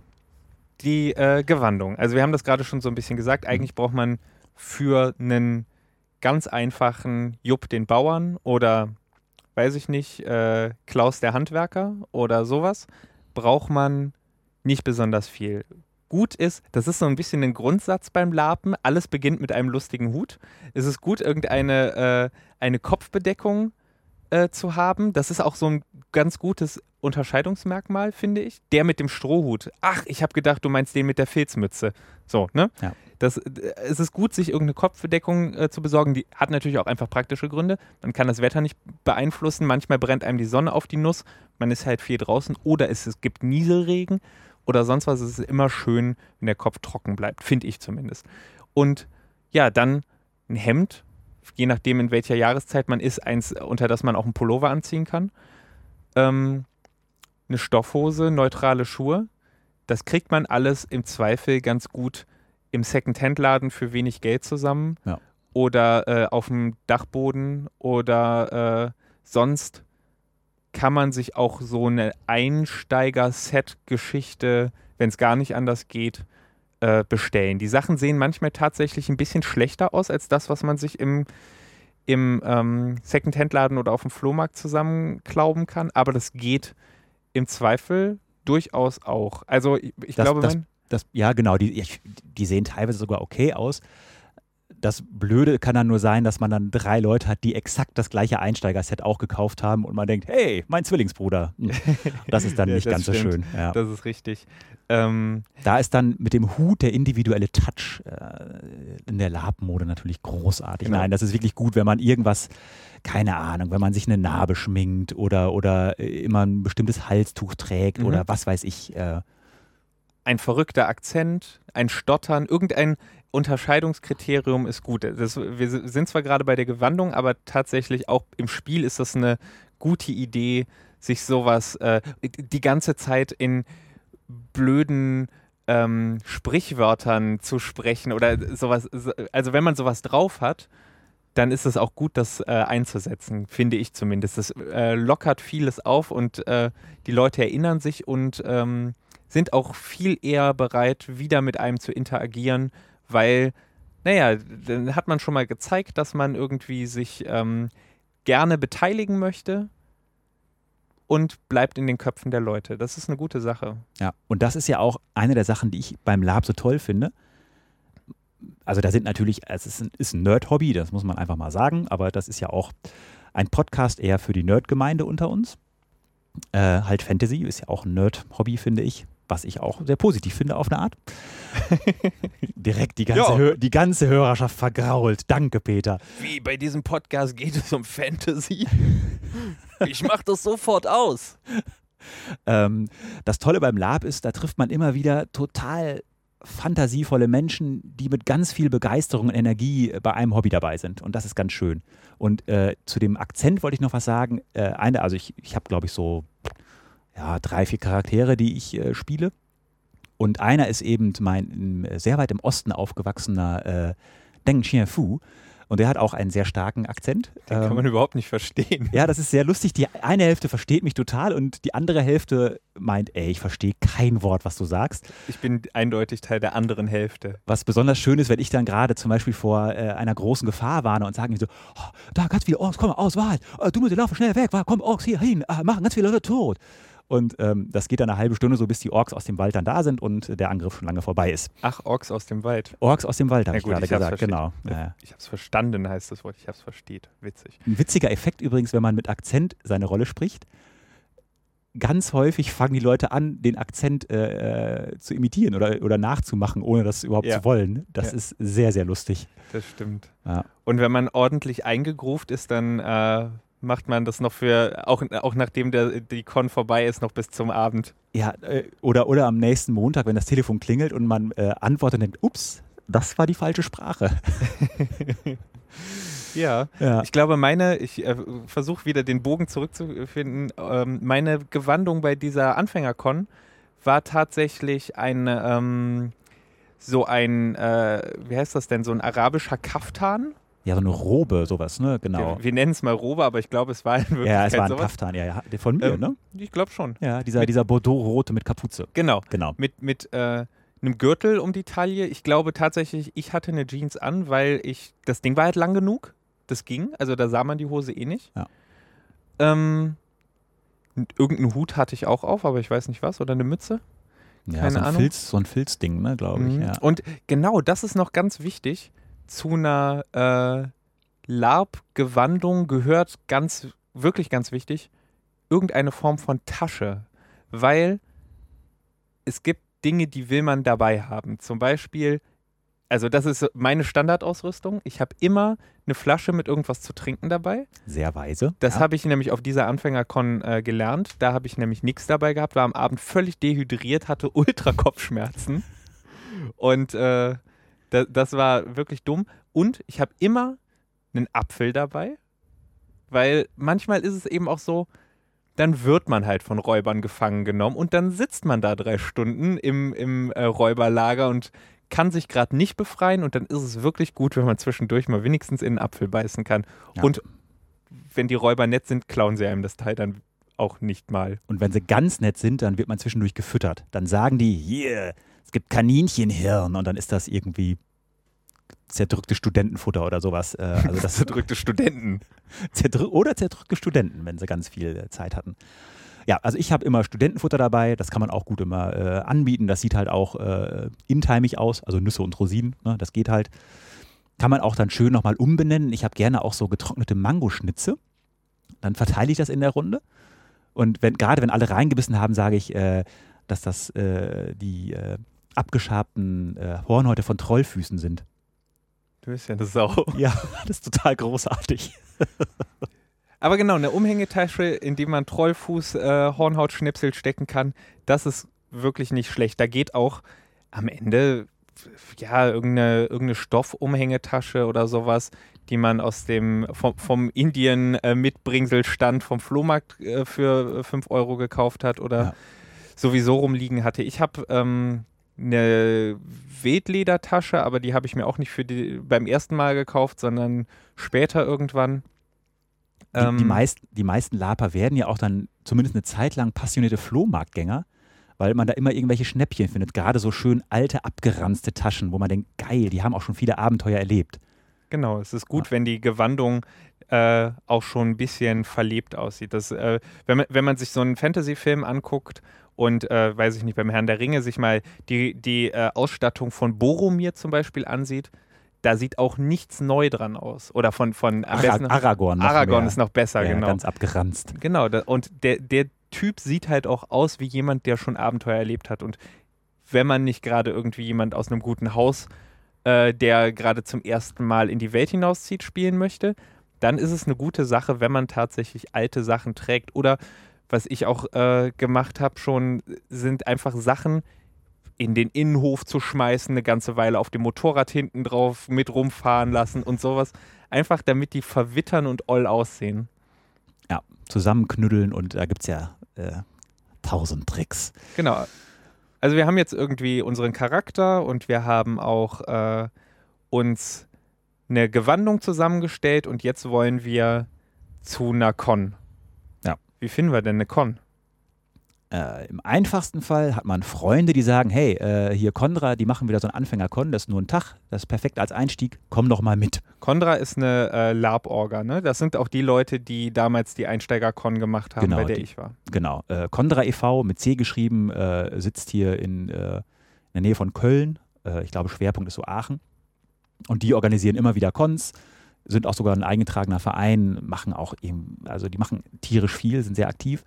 [SPEAKER 2] die äh, Gewandung. Also wir haben das gerade schon so ein bisschen gesagt. Eigentlich braucht man für einen ganz einfachen Jupp den Bauern oder, weiß ich nicht, äh, Klaus der Handwerker oder sowas, braucht man nicht besonders viel. Gut ist, das ist so ein bisschen ein Grundsatz beim LARPen, alles beginnt mit einem lustigen Hut. Es ist gut, irgendeine äh, eine Kopfbedeckung äh, zu haben. Das ist auch so ein ganz gutes Unterscheidungsmerkmal, finde ich. Der mit dem Strohhut. Ach, ich habe gedacht, du meinst den mit der Filzmütze. So, ne?
[SPEAKER 1] Ja.
[SPEAKER 2] Das, es ist gut, sich irgendeine Kopfbedeckung äh, zu besorgen. Die hat natürlich auch einfach praktische Gründe. Man kann das Wetter nicht beeinflussen. Manchmal brennt einem die Sonne auf die Nuss. Man ist halt viel draußen. Oder es, es gibt Nieselregen oder sonst was. Es ist immer schön, wenn der Kopf trocken bleibt. Finde ich zumindest. Und ja, dann ein Hemd. Je nachdem, in welcher Jahreszeit man ist, eins, unter das man auch einen Pullover anziehen kann. Ähm, eine Stoffhose, neutrale Schuhe. Das kriegt man alles im Zweifel ganz gut im Second-Hand-Laden für wenig Geld zusammen.
[SPEAKER 1] Ja.
[SPEAKER 2] Oder äh, auf dem Dachboden oder äh, sonst kann man sich auch so eine Einsteiger-Set-Geschichte, wenn es gar nicht anders geht, äh, bestellen. Die Sachen sehen manchmal tatsächlich ein bisschen schlechter aus als das, was man sich im, im ähm, Second-Hand-Laden oder auf dem Flohmarkt zusammenklauben kann, aber das geht im Zweifel durchaus auch. Also ich, ich
[SPEAKER 1] das,
[SPEAKER 2] glaube,
[SPEAKER 1] das,
[SPEAKER 2] man
[SPEAKER 1] das, ja genau, die, die sehen teilweise sogar okay aus. Das Blöde kann dann nur sein, dass man dann drei Leute hat, die exakt das gleiche Einsteiger-Set auch gekauft haben und man denkt, hey, mein Zwillingsbruder. Das ist dann
[SPEAKER 2] ja,
[SPEAKER 1] nicht ganz
[SPEAKER 2] stimmt.
[SPEAKER 1] so schön. Ja.
[SPEAKER 2] Das ist richtig. Ähm,
[SPEAKER 1] da ist dann mit dem Hut der individuelle Touch äh, in der Lab-Mode natürlich großartig.
[SPEAKER 2] Genau.
[SPEAKER 1] Nein, das ist wirklich gut, wenn man irgendwas, keine Ahnung, wenn man sich eine Narbe schminkt oder, oder immer ein bestimmtes Halstuch trägt mhm. oder was weiß ich. Äh,
[SPEAKER 2] ein verrückter Akzent, ein Stottern, irgendein Unterscheidungskriterium ist gut. Das, wir sind zwar gerade bei der Gewandung, aber tatsächlich auch im Spiel ist das eine gute Idee, sich sowas äh, die ganze Zeit in blöden ähm, Sprichwörtern zu sprechen oder sowas. Also wenn man sowas drauf hat, dann ist es auch gut, das äh, einzusetzen, finde ich zumindest. Das äh, lockert vieles auf und äh, die Leute erinnern sich und ähm, sind auch viel eher bereit, wieder mit einem zu interagieren, weil, naja, dann hat man schon mal gezeigt, dass man irgendwie sich ähm, gerne beteiligen möchte und bleibt in den Köpfen der Leute. Das ist eine gute Sache.
[SPEAKER 1] Ja, und das ist ja auch eine der Sachen, die ich beim Lab so toll finde. Also da sind natürlich, es ist ein, ist ein Nerd-Hobby, das muss man einfach mal sagen, aber das ist ja auch ein Podcast eher für die Nerd-Gemeinde unter uns. Äh, halt Fantasy ist ja auch ein Nerd-Hobby, finde ich. Was ich auch sehr positiv finde auf eine Art. Direkt die ganze, Hör- die ganze Hörerschaft vergrault. Danke, Peter.
[SPEAKER 2] Wie, bei diesem Podcast geht es um Fantasy? Ich mach das sofort aus.
[SPEAKER 1] Ähm, das Tolle beim Lab ist, da trifft man immer wieder total fantasievolle Menschen, die mit ganz viel Begeisterung und Energie bei einem Hobby dabei sind. Und das ist ganz schön. Und äh, zu dem Akzent wollte ich noch was sagen. Äh, eine, also ich, ich habe, glaube ich, so ja, drei, vier Charaktere, die ich äh, spiele. Und einer ist eben mein sehr weit im Osten aufgewachsener äh, Deng Xianfu. Und der hat auch einen sehr starken Akzent.
[SPEAKER 2] Den ähm, kann man überhaupt nicht verstehen.
[SPEAKER 1] Ja, das ist sehr lustig. Die eine Hälfte versteht mich total und die andere Hälfte meint, ey, ich verstehe kein Wort, was du sagst.
[SPEAKER 2] Ich bin eindeutig Teil der anderen Hälfte.
[SPEAKER 1] Was besonders schön ist, wenn ich dann gerade zum Beispiel vor äh, einer großen Gefahr warne und sage mir so, oh, da ganz viele Orks, komm, aus, Wahrheit, oh, du musst laufen schnell weg, komm, Orks hier hin, ah, machen ganz viele Leute tot. Und ähm, das geht dann eine halbe Stunde so, bis die Orks aus dem Wald dann da sind und der Angriff schon lange vorbei ist.
[SPEAKER 2] Ach, Orks aus dem Wald.
[SPEAKER 1] Orks aus dem Wald, habe
[SPEAKER 2] ja,
[SPEAKER 1] ich
[SPEAKER 2] gut,
[SPEAKER 1] gerade
[SPEAKER 2] ich
[SPEAKER 1] gesagt, genau. Ja.
[SPEAKER 2] Ich habe es verstanden, heißt das Wort. Ich habe es versteht. Witzig.
[SPEAKER 1] Ein witziger Effekt übrigens, wenn man mit Akzent seine Rolle spricht. Ganz häufig fangen die Leute an, den Akzent äh, zu imitieren oder, oder nachzumachen, ohne das überhaupt
[SPEAKER 2] ja.
[SPEAKER 1] zu wollen. Das ja. ist sehr, sehr lustig.
[SPEAKER 2] Das stimmt.
[SPEAKER 1] Ja.
[SPEAKER 2] Und wenn man ordentlich eingegruft ist, dann äh, macht man das noch für, auch, auch nachdem der, die Con vorbei ist, noch bis zum Abend.
[SPEAKER 1] Ja, äh, oder, oder am nächsten Montag, wenn das Telefon klingelt und man äh, antwortet und denkt, ups, das war die falsche Sprache.
[SPEAKER 2] ja.
[SPEAKER 1] ja,
[SPEAKER 2] ich glaube, meine, ich äh, versuche wieder den Bogen zurückzufinden, ähm, meine Gewandung bei dieser Anfängercon war tatsächlich ein, ähm, so ein, äh, wie heißt das denn, so ein arabischer Kaftan.
[SPEAKER 1] Ja, so eine Robe, sowas, ne? Genau.
[SPEAKER 2] Wir, wir nennen es mal Robe, aber ich glaube, es war in Wirklichkeit
[SPEAKER 1] Ja, es war ein
[SPEAKER 2] sowas.
[SPEAKER 1] Kaftan, ja, ja. Von mir, ähm, ne?
[SPEAKER 2] Ich glaube schon.
[SPEAKER 1] Ja, dieser, dieser Bordeaux-Rote mit Kapuze.
[SPEAKER 2] Genau.
[SPEAKER 1] genau.
[SPEAKER 2] Mit, mit äh, einem Gürtel um die Taille. Ich glaube tatsächlich, ich hatte eine Jeans an, weil ich, das Ding war halt lang genug. Das ging, also da sah man die Hose eh nicht.
[SPEAKER 1] Ja.
[SPEAKER 2] Ähm, irgendeinen Hut hatte ich auch auf, aber ich weiß nicht was. Oder eine Mütze.
[SPEAKER 1] Ja,
[SPEAKER 2] Keine
[SPEAKER 1] so ein,
[SPEAKER 2] Ahnung.
[SPEAKER 1] Filz, so ein Filzding, ne, glaube ich.
[SPEAKER 2] Mhm.
[SPEAKER 1] Ja.
[SPEAKER 2] Und genau, das ist noch ganz wichtig. Zu einer äh, Lab-Gewandung gehört ganz, wirklich ganz wichtig, irgendeine Form von Tasche. Weil es gibt Dinge, die will man dabei haben. Zum Beispiel, also das ist meine Standardausrüstung. Ich habe immer eine Flasche mit irgendwas zu trinken dabei.
[SPEAKER 1] Sehr weise.
[SPEAKER 2] Das
[SPEAKER 1] ja.
[SPEAKER 2] habe ich nämlich auf dieser Anfängercon äh, gelernt. Da habe ich nämlich nichts dabei gehabt, war am Abend völlig dehydriert, hatte Ultra-Kopfschmerzen. Und äh, da, das war wirklich dumm. Und ich habe immer einen Apfel dabei, weil manchmal ist es eben auch so, dann wird man halt von Räubern gefangen genommen und dann sitzt man da drei Stunden im, im äh, Räuberlager und kann sich gerade nicht befreien und dann ist es wirklich gut, wenn man zwischendurch mal wenigstens in einen Apfel beißen kann.
[SPEAKER 1] Ja.
[SPEAKER 2] Und wenn die Räuber nett sind, klauen sie einem das Teil dann auch nicht mal.
[SPEAKER 1] Und wenn sie ganz nett sind, dann wird man zwischendurch gefüttert. Dann sagen die, hier, es gibt Kaninchenhirn und dann ist das irgendwie zerdrückte Studentenfutter oder sowas. Äh, also das
[SPEAKER 2] zerdrückte Studenten.
[SPEAKER 1] Zerdrück oder zerdrückte Studenten, wenn sie ganz viel Zeit hatten. Ja, also ich habe immer Studentenfutter dabei, das kann man auch gut immer äh, anbieten. Das sieht halt auch äh, intimig aus, also Nüsse und Rosinen, ne, das geht halt. Kann man auch dann schön nochmal umbenennen. Ich habe gerne auch so getrocknete Mangoschnitze. Dann verteile ich das in der Runde. Und wenn, gerade wenn alle reingebissen haben, sage ich, äh, dass das äh, die äh, abgeschabten äh, Hornhäute von Trollfüßen sind.
[SPEAKER 2] Du bist ja eine Sau.
[SPEAKER 1] Ja, das ist total großartig.
[SPEAKER 2] Aber genau, eine Umhängetasche, in die man Trollfuß, äh, Hornhautschnipsel stecken kann, das ist wirklich nicht schlecht. Da geht auch am Ende ja irgendeine, irgendeine Stoffumhängetasche oder sowas, die man aus dem vom, vom Indien-Mitbringselstand vom Flohmarkt äh, für fünf Euro gekauft hat oder ja. sowieso rumliegen hatte. Ich habe ähm, eine Wildledertasche, aber die habe ich mir auch nicht für die, beim ersten Mal gekauft, sondern später irgendwann.
[SPEAKER 1] Die, ähm, die, meist, die meisten Laper werden ja auch dann zumindest eine Zeit lang passionierte Flohmarktgänger, weil man da immer irgendwelche Schnäppchen findet. Gerade so schön alte, abgeranzte Taschen, wo man denkt, geil, die haben auch schon viele Abenteuer erlebt.
[SPEAKER 2] Genau, es ist gut, ja. wenn die Gewandung äh, auch schon ein bisschen verlebt aussieht. Das, äh, wenn, man, wenn man sich so einen Fantasy-Film anguckt und, äh, weiß ich nicht, beim Herrn der Ringe sich mal die, die äh, Ausstattung von Boromir zum Beispiel ansieht, da sieht auch nichts neu dran aus. Oder von, von am
[SPEAKER 1] Ara-
[SPEAKER 2] besten
[SPEAKER 1] Aragorn.
[SPEAKER 2] Aragorn ist noch besser,
[SPEAKER 1] ja,
[SPEAKER 2] genau.
[SPEAKER 1] Ganz abgeranzt.
[SPEAKER 2] Genau, da, und der, der Typ sieht halt auch aus wie jemand, der schon Abenteuer erlebt hat. Und wenn man nicht gerade irgendwie jemand aus einem guten Haus, äh, der gerade zum ersten Mal in die Welt hinauszieht, spielen möchte, dann ist es eine gute Sache, wenn man tatsächlich alte Sachen trägt. Oder was ich auch äh, gemacht habe schon, sind einfach Sachen in den Innenhof zu schmeißen, eine ganze Weile auf dem Motorrad hinten drauf mit rumfahren lassen und sowas. Einfach damit die verwittern und oll aussehen.
[SPEAKER 1] Ja, zusammenknüddeln und da gibt es ja äh, tausend Tricks.
[SPEAKER 2] Genau. Also wir haben jetzt irgendwie unseren Charakter und wir haben auch äh, uns eine Gewandung zusammengestellt und jetzt wollen wir zu einer Con.
[SPEAKER 1] Ja.
[SPEAKER 2] Wie finden wir denn eine Con?
[SPEAKER 1] Äh, Im einfachsten Fall hat man Freunde, die sagen, hey, äh, hier Condra, die machen wieder so einen Anfänger-Con, das ist nur ein Tag, das ist perfekt als Einstieg, komm doch mal mit.
[SPEAKER 2] Condra ist eine äh, LARP-Orga, ne? Das sind auch die Leute, die damals die Einsteiger-Con gemacht haben,
[SPEAKER 1] genau,
[SPEAKER 2] bei der
[SPEAKER 1] die,
[SPEAKER 2] ich war.
[SPEAKER 1] Genau. Äh, Condra e V mit C geschrieben, äh, sitzt hier in, äh, in der Nähe von Köln. Äh, ich glaube, Schwerpunkt ist so Aachen. Und die organisieren immer wieder Cons, sind auch sogar ein eingetragener Verein, machen auch eben, also die machen tierisch viel, sind sehr aktiv.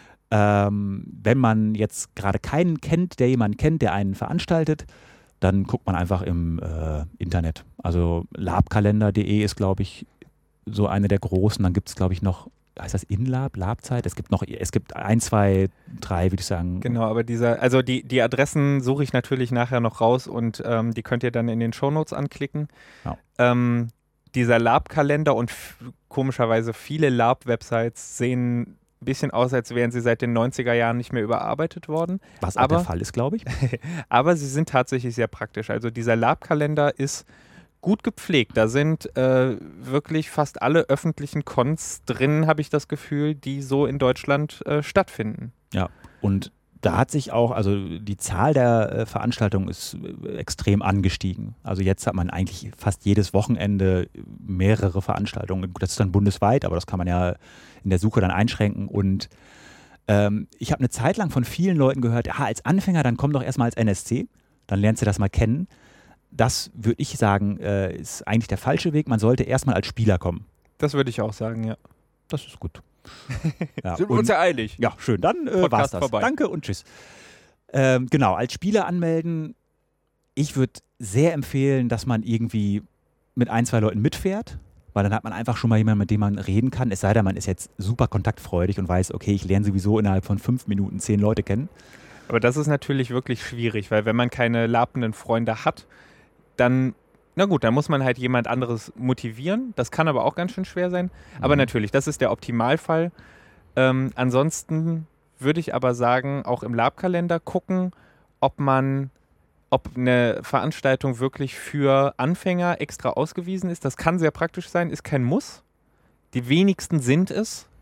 [SPEAKER 1] Ähm, wenn man jetzt gerade keinen kennt, der jemanden kennt, der einen veranstaltet, dann guckt man einfach im äh, Internet. Also labkalender punkt de ist, glaube ich, so eine der großen. Dann gibt es, glaube ich, noch, heißt das InLab, Labzeit? Es gibt noch, es gibt ein, zwei, drei, würde ich sagen.
[SPEAKER 2] Genau, aber dieser, also die, die Adressen suche ich natürlich nachher noch raus und ähm, die könnt ihr dann in den Shownotes anklicken.
[SPEAKER 1] Ja.
[SPEAKER 2] Ähm, dieser Lab-Kalender und f- komischerweise viele Lab-Websites sehen ein bisschen aus, als wären sie seit den neunziger Jahren nicht mehr überarbeitet worden.
[SPEAKER 1] Was auch
[SPEAKER 2] aber,
[SPEAKER 1] der Fall ist, glaube ich.
[SPEAKER 2] Aber sie sind tatsächlich sehr praktisch. Also dieser Lab-Kalender ist gut gepflegt. Da sind äh, wirklich fast alle öffentlichen Cons drin, habe ich das Gefühl, die so in Deutschland äh, stattfinden.
[SPEAKER 1] Ja, und da hat sich auch, also die Zahl der äh, Veranstaltungen ist äh, extrem angestiegen. Also jetzt hat man eigentlich fast jedes Wochenende mehrere Veranstaltungen. Das ist dann bundesweit, aber das kann man ja in der Suche dann einschränken. Und ähm, ich habe eine Zeit lang von vielen Leuten gehört, ja, als Anfänger, dann komm doch erstmal als N S C, dann lernst du das mal kennen. Das würde ich sagen, äh, ist eigentlich der falsche Weg. Man sollte erstmal als Spieler kommen.
[SPEAKER 2] Das würde ich auch sagen, ja.
[SPEAKER 1] Das ist gut.
[SPEAKER 2] Ja, sind wir uns ja einig?
[SPEAKER 1] Ja, schön. Dann äh, war's das. Vorbei. Danke und tschüss. Ähm, genau, als Spieler anmelden. Ich würde sehr empfehlen, dass man irgendwie mit ein, zwei Leuten mitfährt, weil dann hat man einfach schon mal jemanden, mit dem man reden kann. Es sei denn, man ist jetzt super kontaktfreudig und weiß, okay, ich lerne sowieso innerhalb von fünf Minuten zehn Leute kennen.
[SPEAKER 2] Aber das ist natürlich wirklich schwierig, weil wenn man keine labenden Freunde hat, dann, na gut, dann muss man halt jemand anderes motivieren. Das kann aber auch ganz schön schwer sein. Aber mhm. natürlich, das ist der Optimalfall. Ähm, ansonsten würde ich aber sagen, auch im Lab-Kalender gucken, ob man, ob eine Veranstaltung wirklich für Anfänger extra ausgewiesen ist. Das kann sehr praktisch sein, ist kein Muss. Die wenigsten sind es.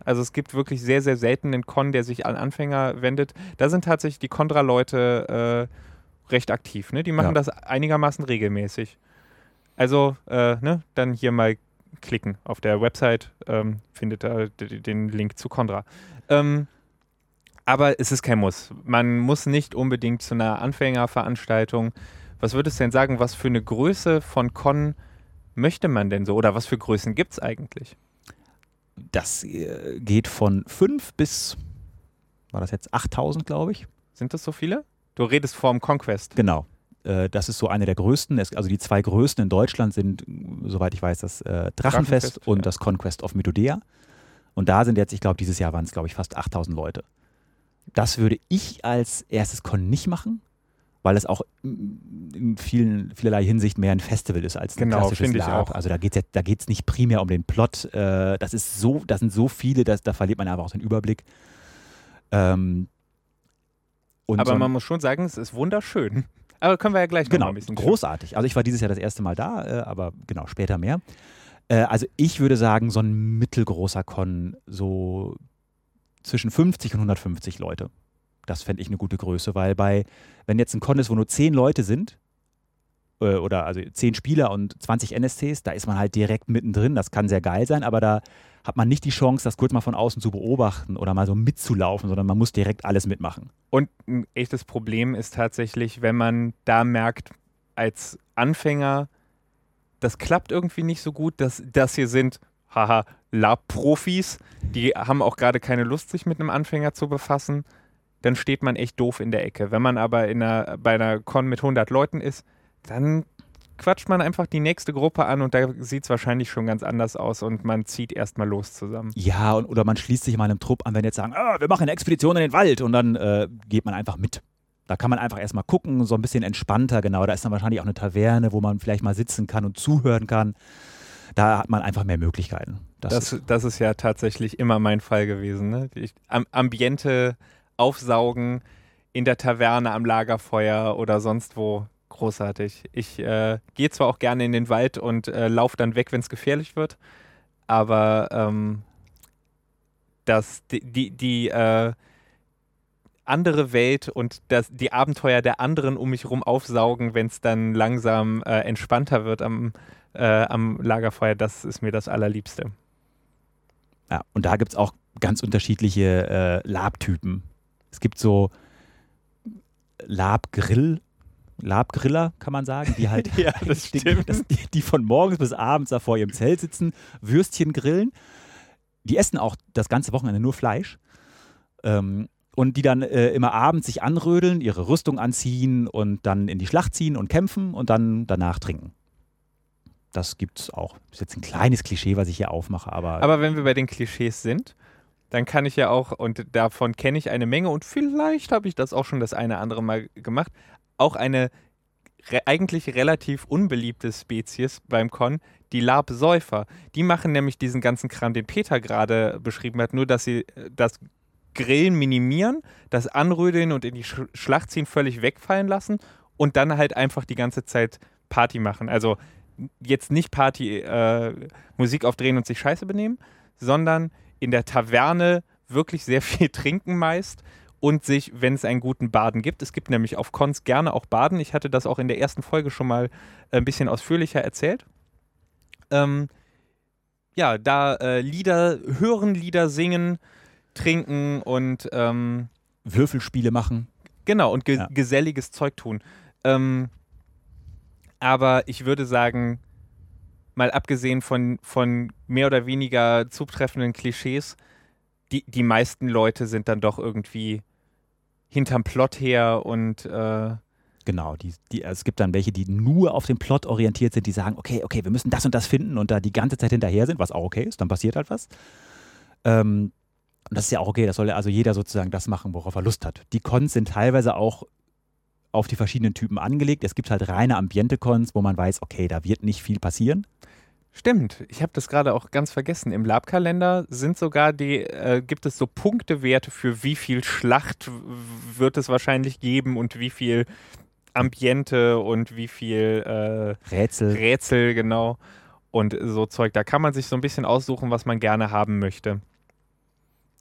[SPEAKER 2] Also es gibt wirklich sehr, sehr selten einen Con, der sich an Anfänger wendet. Da sind tatsächlich die Contra-Leute äh, recht aktiv. Ne? Die machen
[SPEAKER 1] Ja.
[SPEAKER 2] das einigermaßen regelmäßig. Also äh, ne, dann hier mal klicken auf der Website, ähm, findet da d- den Link zu Contra. Ähm, aber es ist kein Muss. Man muss nicht unbedingt zu einer Anfängerveranstaltung. Was würdest du denn sagen, was für eine Größe von Con möchte man denn so? Oder was für Größen gibt es eigentlich?
[SPEAKER 1] Das äh, geht von fünf bis, war das jetzt achttausend, glaube ich?
[SPEAKER 2] Sind das so viele? Du redest vom Conquest.
[SPEAKER 1] Genau. Äh, das ist so eine der größten. Es, also die zwei größten in Deutschland sind, soweit ich weiß, das äh, Drachenfest,
[SPEAKER 2] Drachenfest,
[SPEAKER 1] und
[SPEAKER 2] ja.
[SPEAKER 1] das Conquest of Mythodea. Und da sind jetzt, ich glaube, dieses Jahr waren es, glaube ich, fast achttausend Leute. Das würde ich als erstes Con nicht machen, weil es auch in vielen, vielerlei Hinsicht mehr ein Festival ist als ein
[SPEAKER 2] Genau,
[SPEAKER 1] klassisches
[SPEAKER 2] finde ich
[SPEAKER 1] LARP.
[SPEAKER 2] auch.
[SPEAKER 1] Also da geht es da geht's nicht primär um den Plot. Äh, das ist so, das sind so viele, dass, da verliert man einfach auch den Überblick. Ähm, und
[SPEAKER 2] Aber
[SPEAKER 1] so ein-
[SPEAKER 2] man muss schon sagen, es ist wunderschön. Aber können wir ja gleich noch
[SPEAKER 1] Genau,
[SPEAKER 2] mal ein bisschen
[SPEAKER 1] großartig. Also ich war dieses Jahr das erste Mal da, äh, aber genau, später mehr. Äh, also ich würde sagen, so ein mittelgroßer Con, so zwischen fünfzig und hundertfünfzig Leute. Das fände ich eine gute Größe, weil bei, wenn jetzt ein Con ist, wo nur zehn Leute sind, äh, oder also zehn Spieler und zwanzig N S Cs, da ist man halt direkt mittendrin. Das kann sehr geil sein, aber da hat man nicht die Chance, das kurz mal von außen zu beobachten oder mal so mitzulaufen, sondern man muss direkt alles mitmachen.
[SPEAKER 2] Und ein echtes Problem ist tatsächlich, wenn man da merkt, als Anfänger, das klappt irgendwie nicht so gut, dass das hier sind, haha, Lab-Profis, die haben auch gerade keine Lust, sich mit einem Anfänger zu befassen, dann steht man echt doof in der Ecke. Wenn man aber in einer, bei einer Con mit hundert Leuten ist, dann quatscht man einfach die nächste Gruppe an und da sieht es wahrscheinlich schon ganz anders aus und man zieht erstmal los zusammen.
[SPEAKER 1] Ja, und, oder man schließt sich mal einem Trupp an, wenn jetzt sagen, ah, wir machen eine Expedition in den Wald und dann äh, geht man einfach mit. Da kann man einfach erstmal gucken, so ein bisschen entspannter, genau. Da ist dann wahrscheinlich auch eine Taverne, wo man vielleicht mal sitzen kann und zuhören kann. Da hat man einfach mehr Möglichkeiten. Das,
[SPEAKER 2] Das,
[SPEAKER 1] ist,
[SPEAKER 2] das ist ja tatsächlich immer mein Fall gewesen. Ne? Ich, am, Ambiente aufsaugen in der Taverne, am Lagerfeuer oder sonst wo. Großartig. Ich äh, gehe zwar auch gerne in den Wald und äh, laufe dann weg, wenn es gefährlich wird, aber ähm, das, die, die, die äh, andere Welt und das, die Abenteuer der anderen um mich herum aufsaugen, wenn es dann langsam äh, entspannter wird am, äh, am Lagerfeuer, das ist mir das Allerliebste.
[SPEAKER 1] ja, und da gibt es auch ganz unterschiedliche äh, Lab-Typen. Es gibt so Lab-Grill, Lab-Griller, kann man sagen, die halt
[SPEAKER 2] Ja, das
[SPEAKER 1] die,
[SPEAKER 2] stimmt.
[SPEAKER 1] das, die, die von morgens bis abends da vor ihrem Zelt sitzen, Würstchen grillen. Die essen auch das ganze Wochenende nur Fleisch. Ähm, und die dann äh, immer abends sich anrödeln, ihre Rüstung anziehen und dann in die Schlacht ziehen und kämpfen und dann danach trinken. Das gibt's auch. Das ist jetzt ein kleines Klischee, was ich hier aufmache, aber,
[SPEAKER 2] Aber wenn wir bei den Klischees sind, dann kann ich ja auch, und davon kenne ich eine Menge und vielleicht habe ich das auch schon das eine andere Mal gemacht, auch eine re eigentlich relativ unbeliebte Spezies beim Con, die Labsäufer. Die machen nämlich diesen ganzen Kram, den Peter gerade beschrieben hat, nur dass sie äh, das Grillen minimieren, das Anrödeln und in die Sch Schlacht ziehen völlig wegfallen lassen und dann halt einfach die ganze Zeit Party machen. Also jetzt nicht Party, äh, Musik aufdrehen und sich scheiße benehmen, sondern in der Taverne wirklich sehr viel trinken meist und sich, wenn es einen guten Baden gibt, es gibt nämlich auf Cons gerne auch Baden, ich hatte das auch in der ersten Folge schon mal ein bisschen ausführlicher erzählt, ähm, ja, da äh, Lieder hören, Lieder singen, trinken und ähm,
[SPEAKER 1] Würfelspiele machen.
[SPEAKER 2] genau, und ge
[SPEAKER 1] Ja.
[SPEAKER 2] geselliges Zeug tun. Ähm, aber ich würde sagen, mal abgesehen von, von mehr oder weniger zutreffenden Klischees, die, die meisten Leute sind dann doch irgendwie hinterm Plot her und äh,
[SPEAKER 1] Genau, die, die, also es gibt dann welche, die nur auf den Plot orientiert sind, die sagen, okay, okay, wir müssen das und das finden und da die ganze Zeit hinterher sind, was auch okay ist, dann passiert halt was. Ähm, und das ist ja auch okay, das soll ja also jeder sozusagen das machen, worauf er Lust hat. Die Cons sind teilweise auch auf die verschiedenen Typen angelegt. Es gibt halt reine Ambiente-Cons, wo man weiß, okay, da wird nicht viel passieren.
[SPEAKER 2] stimmt, ich habe das gerade auch ganz vergessen. Im Lab-Kalender sind sogar die, äh, gibt es so Punktewerte für wie viel Schlacht w- wird es wahrscheinlich geben und wie viel Ambiente und wie viel äh,
[SPEAKER 1] Rätsel.
[SPEAKER 2] Rätsel, genau. Und so Zeug. Da kann man sich so ein bisschen aussuchen, was man gerne haben möchte.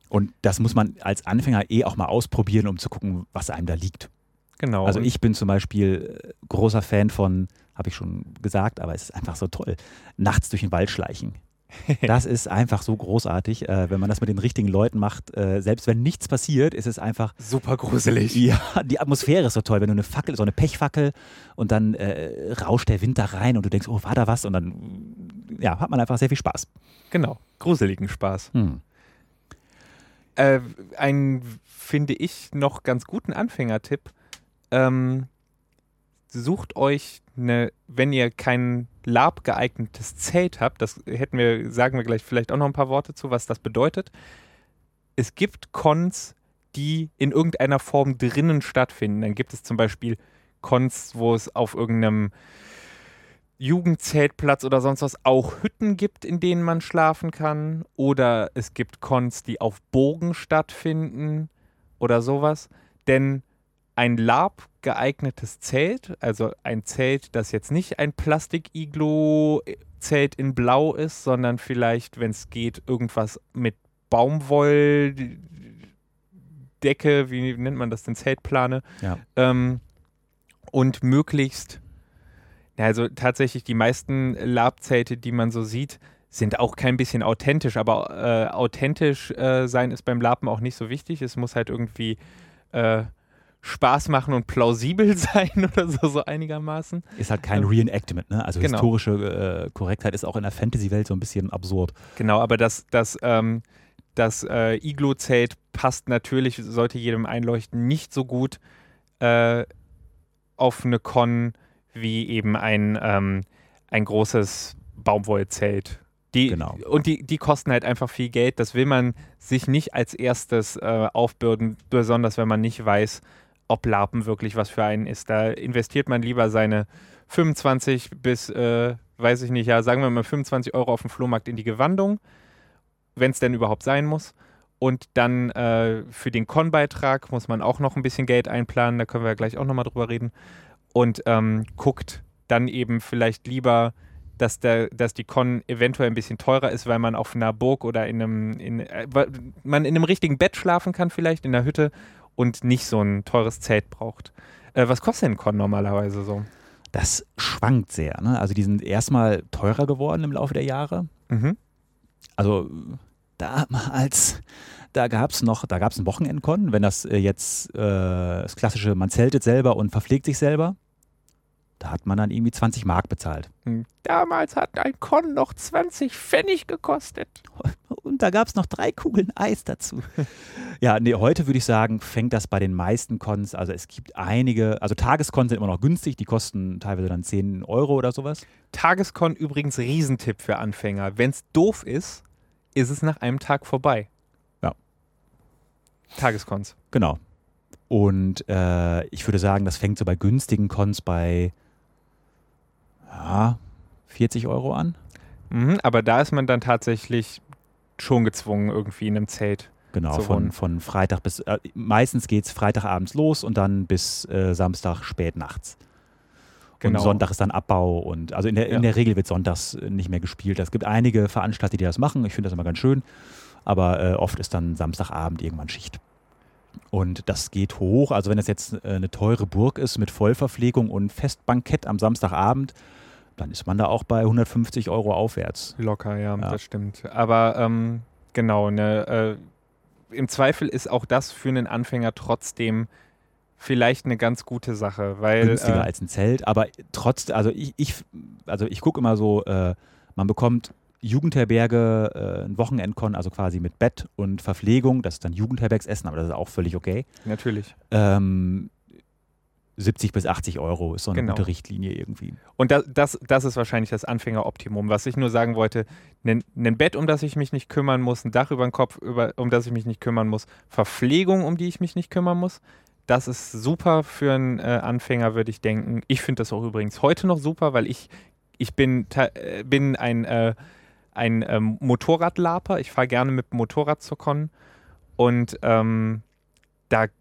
[SPEAKER 1] Und das muss man als Anfänger eh auch mal ausprobieren, um zu gucken, was einem da liegt.
[SPEAKER 2] Genau.
[SPEAKER 1] Also ich bin zum Beispiel großer Fan von, habe ich schon gesagt, aber es ist einfach so toll, nachts durch den Wald schleichen. Das ist einfach so großartig, äh, wenn man das mit den richtigen Leuten macht. Äh, selbst wenn nichts passiert, ist es einfach
[SPEAKER 2] super gruselig.
[SPEAKER 1] Ja, die Atmosphäre ist so toll, wenn du eine Fackel, so eine Pechfackel und dann äh, rauscht der Wind da rein und du denkst, oh, war da was? Und dann ja, hat man einfach sehr viel Spaß.
[SPEAKER 2] Genau, gruseligen Spaß.
[SPEAKER 1] Hm.
[SPEAKER 2] Äh, ein, finde ich, noch ganz guten Anfängertipp. Ähm, sucht euch eine, wenn ihr kein LARP geeignetes Zelt habt, das hätten wir, sagen wir gleich vielleicht auch noch ein paar Worte zu, was das bedeutet. Es gibt Cons, die in irgendeiner Form drinnen stattfinden. Dann gibt es zum Beispiel Cons, wo es auf irgendeinem Jugendzeltplatz oder sonst was auch Hütten gibt, in denen man schlafen kann. Oder es gibt Cons, die auf Burgen stattfinden oder sowas. Denn ein LARP geeignetes Zelt, also ein Zelt, das jetzt nicht ein Plastik-Iglo-Zelt in Blau ist, sondern vielleicht, wenn es geht, irgendwas mit Baumwolldecke, wie nennt man das denn, Zeltplane,
[SPEAKER 1] Ja.
[SPEAKER 2] ähm, und möglichst, ja, also tatsächlich die meisten LARP-Zelte, die man so sieht, sind auch kein bisschen authentisch, aber äh, authentisch äh, sein ist beim LARPen auch nicht so wichtig. Es muss halt irgendwie äh, Spaß machen und plausibel sein oder so, so einigermaßen.
[SPEAKER 1] Ist halt kein Reenactment, ne? Also
[SPEAKER 2] Genau.
[SPEAKER 1] historische äh, Korrektheit ist auch in der Fantasy-Welt so ein bisschen absurd.
[SPEAKER 2] Genau, aber das, das, ähm, das äh, Iglo-Zelt passt natürlich, sollte jedem einleuchten, nicht so gut äh, auf eine Con wie eben ein, ähm, ein großes Baumwollzelt. Die,
[SPEAKER 1] Genau.
[SPEAKER 2] Und die, die kosten halt einfach viel Geld. Das will man sich nicht als erstes äh, aufbürden, besonders wenn man nicht weiß, ob LARPen wirklich was für einen ist. Da investiert man lieber seine fünfundzwanzig bis, äh, weiß ich nicht, ja, sagen wir mal fünfundzwanzig Euro auf dem Flohmarkt in die Gewandung, wenn es denn überhaupt sein muss. Und dann äh, für den Con-Beitrag muss man auch noch ein bisschen Geld einplanen, da können wir ja gleich auch nochmal drüber reden. Und ähm, guckt dann eben vielleicht lieber, dass, der, dass die Con eventuell ein bisschen teurer ist, weil man auf einer Burg oder in einem, in, äh, man in einem richtigen Bett schlafen kann vielleicht, in der Hütte und nicht so ein teures Zelt braucht. Äh, was kostet denn Con normalerweise so?
[SPEAKER 1] Das schwankt sehr, ne? Also die sind erstmal teurer geworden im Laufe der Jahre.
[SPEAKER 2] Mhm.
[SPEAKER 1] Also damals, da gab es noch, da gab es ein Wochenendcon, wenn das äh, jetzt äh, das klassische, man zeltet selber und verpflegt sich selber, da hat man dann irgendwie zwanzig Mark bezahlt.
[SPEAKER 2] Damals hat ein Con noch zwanzig Pfennig gekostet.
[SPEAKER 1] Und da gab es noch drei Kugeln Eis dazu. Ja, nee, heute würde ich sagen, fängt das bei den meisten Cons, also es gibt einige, also Tagescons sind immer noch günstig, die kosten teilweise dann zehn Euro oder sowas.
[SPEAKER 2] Tagescon übrigens Riesentipp für Anfänger. Wenn es doof ist, ist es nach einem Tag vorbei.
[SPEAKER 1] Ja.
[SPEAKER 2] Tagescons.
[SPEAKER 1] Genau. Und äh, ich würde sagen, das fängt so bei günstigen Cons bei ja, vierzig Euro an.
[SPEAKER 2] Mhm, aber da ist man dann tatsächlich schon gezwungen, irgendwie in einem Zelt
[SPEAKER 1] Genau,
[SPEAKER 2] zu
[SPEAKER 1] von,
[SPEAKER 2] wohnen.
[SPEAKER 1] von Freitag bis, äh, meistens geht es Freitagabends los und dann bis äh, Samstag spät nachts.
[SPEAKER 2] Genau.
[SPEAKER 1] Und Sonntag ist dann Abbau und also in der,
[SPEAKER 2] Ja.
[SPEAKER 1] in der Regel wird sonntags nicht mehr gespielt. Es gibt einige Veranstalter, die das machen. Ich finde das immer ganz schön. Aber äh, oft ist dann Samstagabend irgendwann Schicht. Und das geht hoch. Also wenn das jetzt äh, eine teure Burg ist mit Vollverpflegung und Festbankett am Samstagabend, dann ist man da auch bei hundertfünfzig Euro aufwärts.
[SPEAKER 2] Locker, ja,
[SPEAKER 1] Ja.
[SPEAKER 2] das stimmt. Aber ähm, genau, ne, äh, im Zweifel ist auch das für einen Anfänger trotzdem vielleicht eine ganz gute Sache, weil
[SPEAKER 1] Günstiger
[SPEAKER 2] äh,
[SPEAKER 1] als ein Zelt, aber trotz, also ich, ich also ich gucke immer so, äh, man bekommt Jugendherberge, äh, ein Wochenendcon, also quasi mit Bett und Verpflegung, das ist dann Jugendherbergsessen, aber das ist auch völlig okay.
[SPEAKER 2] natürlich.
[SPEAKER 1] Ähm, siebzig bis achtzig Euro ist so eine
[SPEAKER 2] Genau.
[SPEAKER 1] gute Richtlinie irgendwie.
[SPEAKER 2] Und das, das, das ist wahrscheinlich das Anfängeroptimum. Was ich nur sagen wollte, ein, ein Bett, um das ich mich nicht kümmern muss, ein Dach über den Kopf, über, um das ich mich nicht kümmern muss, Verpflegung, um die ich mich nicht kümmern muss, das ist super für einen äh, Anfänger, würde ich denken. Ich finde das auch übrigens heute noch super, weil ich, ich bin, äh, bin ein, äh, ein ähm, Motorradlaper. Ich fahre gerne mit dem Motorrad zur Con und ähm, da